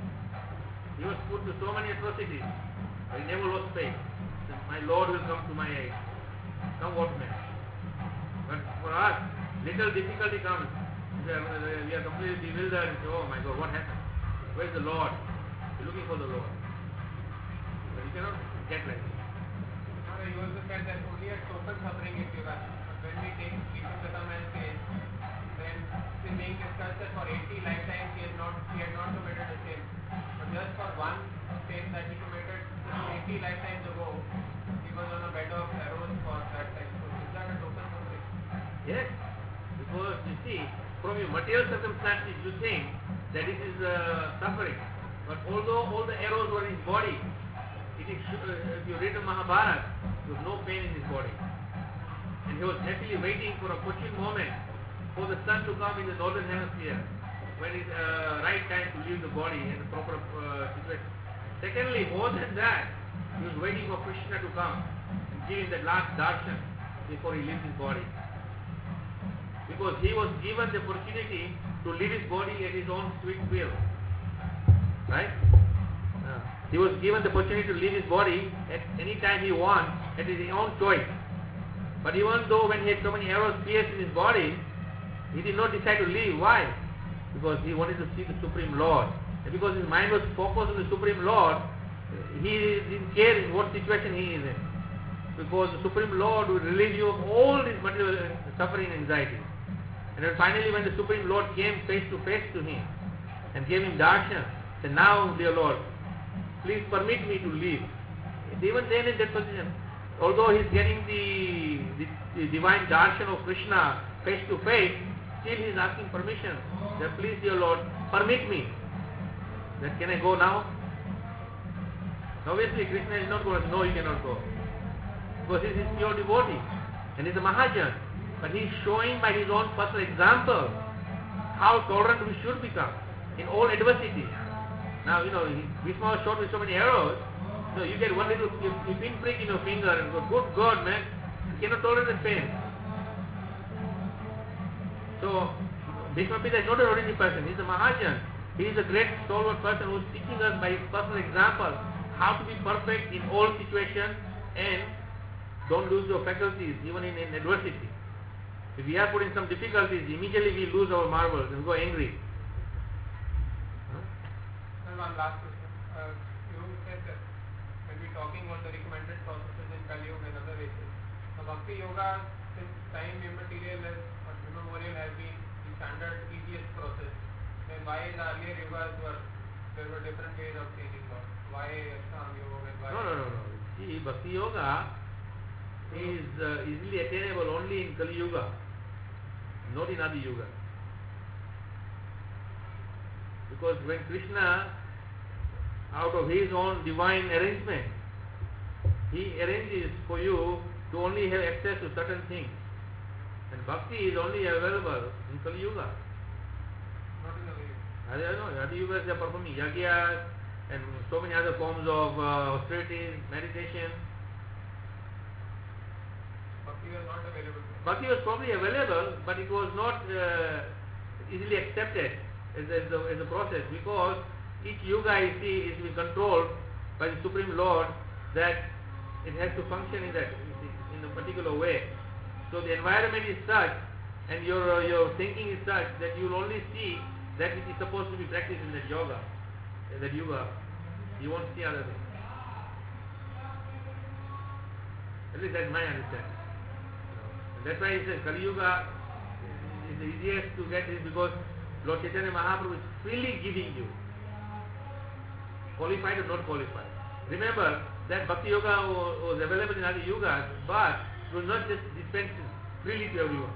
He was put to so many atrocities, but he never lost faith. That my Lord will come to my aid. Come what may. But for us, little difficulty comes. We are completely bewildered and say, oh my God, what happened? Where is the Lord? We're looking for the Lord. But you cannot get like this. You also said that only a token suffering is yoga. But when we take Vishwakatam as case, then it is being discussed that for 80 lifetimes he had not committed a sin. But just for one sin that he committed 80 lifetimes ago, he was on a bed of arrows for that time. So is that a token suffering? Yes, because you see, from your material circumstances you think that it is suffering. But although all the arrows were in his body, it is, if you read the Mahabharata, there was no pain in his body. And he was happily waiting for a opportune moment for the sun to come in the northern hemisphere, when it's right time to leave the body in the proper situation. Secondly, more than that, he was waiting for Krishna to come and give him that last darshan before he leaves his body. Because he was given the opportunity to leave his body at his own sweet will. Right? He was given the opportunity to leave his body at any time he wants, at his own choice. But even though when he had so many arrows pierced in his body, he did not decide to leave. Why? Because he wanted to see the Supreme Lord. And because his mind was focused on the Supreme Lord, he didn't care in what situation he is in. Because the Supreme Lord will relieve you of all this material suffering and anxiety. And then finally when the Supreme Lord came face to face to him and gave him darshan, said, now dear Lord, please permit me to leave. Even then in that position, although he is getting the divine darshan of Krishna face to face, still he is asking permission. That please dear Lord, permit me. That can I go now? Obviously Krishna is not going to say, no, you cannot go. Because he is pure devotee. And he is a Mahajan. But he is showing by his own personal example how tolerant we should become in all adversity. Now, Bhishma was shot with so many arrows. So you get one little pinprick in your finger and go, good God, man, you cannot tolerate the pain. So, Bhishma Pita is not an ordinary person. He is a Mahajan. He is a great stalwart person who is teaching us by his personal example how to be perfect in all situations and don't lose your faculties even in adversity. If we are put in some difficulties, immediately we lose our marbles and go angry. And one last question. You said that when we are talking about the recommended processes in Kali Yuga and other races, the Bhakti Yoga, since time immemorial has been the standard easiest process, then why in the earlier yugas there were different ways of changing God? Why Ashtanga Yoga and why? No. See, Bhakti Yoga is easily attainable only in Kali Yuga, not in Adi Yuga. Because when Krishna, out of his own divine arrangement, he arranges for you to only have access to certain things. And Bhakti is only available in Kali Yuga. Not in the way. I don't know, Adi Yuga they are performing yagyas and so many other forms of austerities, meditation. Bhakti was not available. Bhakti was probably available, but it was not easily accepted as a process, because each yuga you see is being controlled by the Supreme Lord, that it has to function in a particular way. So the environment is such, and your thinking is such, that you will only see that which is supposed to be practiced in that yoga, in that yuga. You won't see other things. At least that's my understanding. And that's why he says Kali Yuga is the easiest to get, is because Lord Chaitanya Mahaprabhu is freely giving you, qualified or not qualified. Remember that Bhakti Yoga was available in other yugas, but it was not just dispensed freely to everyone.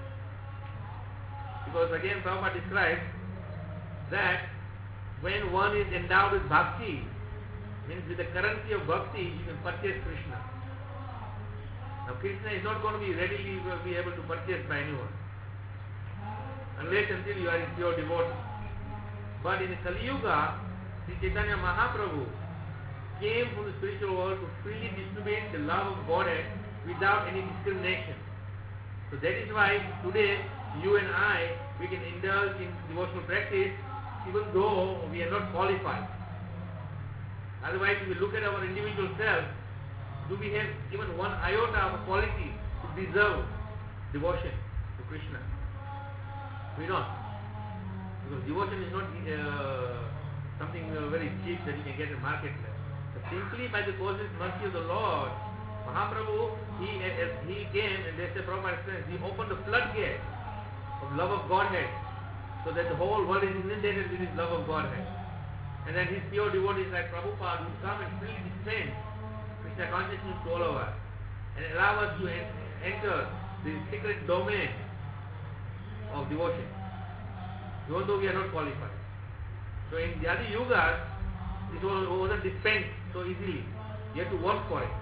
Because again Prabhupada describes that when one is endowed with bhakti, means with the currency of bhakti, you can purchase Krishna. Now Krishna is not going to be readily be able to purchase by anyone, unless until you are in pure devotee. But in the Kali Yuga, Sri Chaitanya Mahaprabhu came from the spiritual world to freely distribute the love of Godhead without any discrimination. So that is why today you and I, we can indulge in devotional practice even though we are not qualified. Otherwise, if we look at our individual self, do we have even one iota of a quality to deserve devotion to Krishna? We don't. Because devotion is not something very cheap that you can get in marketplace. But simply by the causeless mercy of the Lord, Mahaprabhu, he came, and they say, Prabhupada explains, he opened the floodgate of love of Godhead, so that the whole world is inundated with his love of Godhead. And then his pure devotees like Prabhupada will come and freely dispense Krishna consciousness to all of us, and allow us to enter the secret domain of devotion, even though we are not qualified. So in the other yugas, it wasn't dispensed so easily. You have to work for it.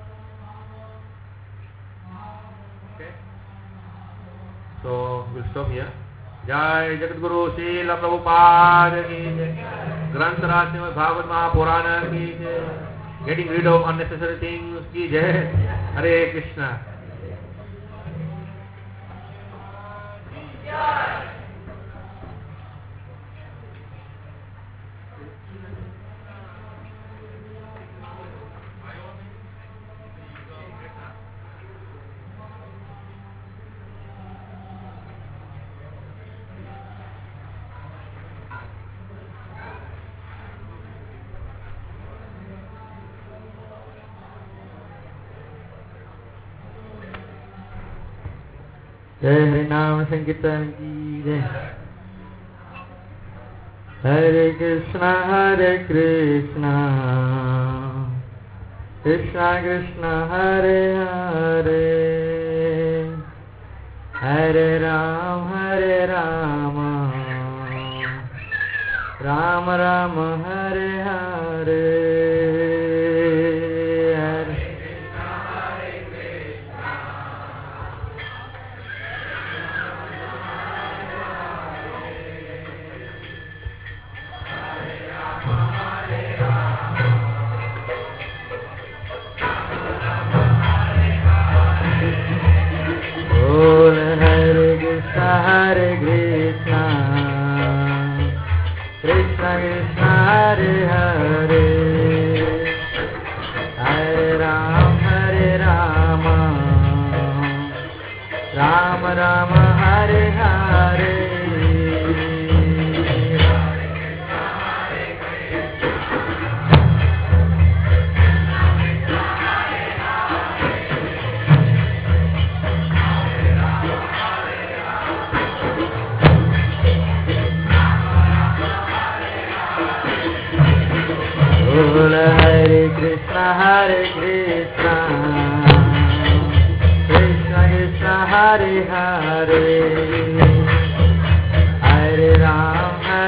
Okay? So we'll stop here. Jai Jagat Guru Srila Prabhupada ki jai. Granth Raj Srimad Bhagavad Mahapurana ki jai. Getting rid of unnecessary things ki jai. Hare Krishna. जय हरि नाम संकीर्तन की जय. हरे कृष्णा कृष्णा कृष्णा हरे हरे, हरे Ram Ram Ram Hare Hare. Hare Krishna, Krishna Krishna Hare Hare, Hare Rama, Rama Rama Hare Hare. Hare Krishna, Hare Krishna. Hare Hare, Hare Rama,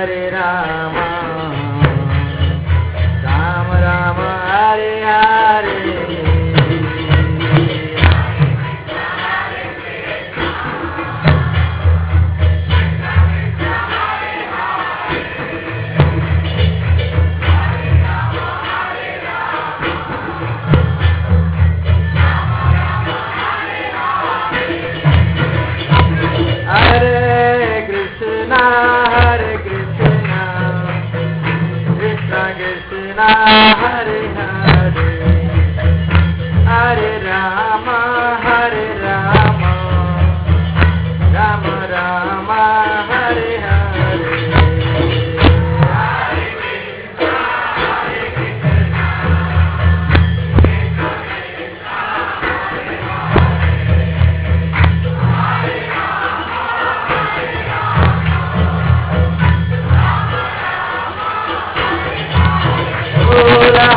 Rama Rama, Hare Hare. Hare Krishna, Krishna Krishna, Hare Hare, Hare Rama, Rama Rama, Hare Hare. Hare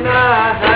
Krishna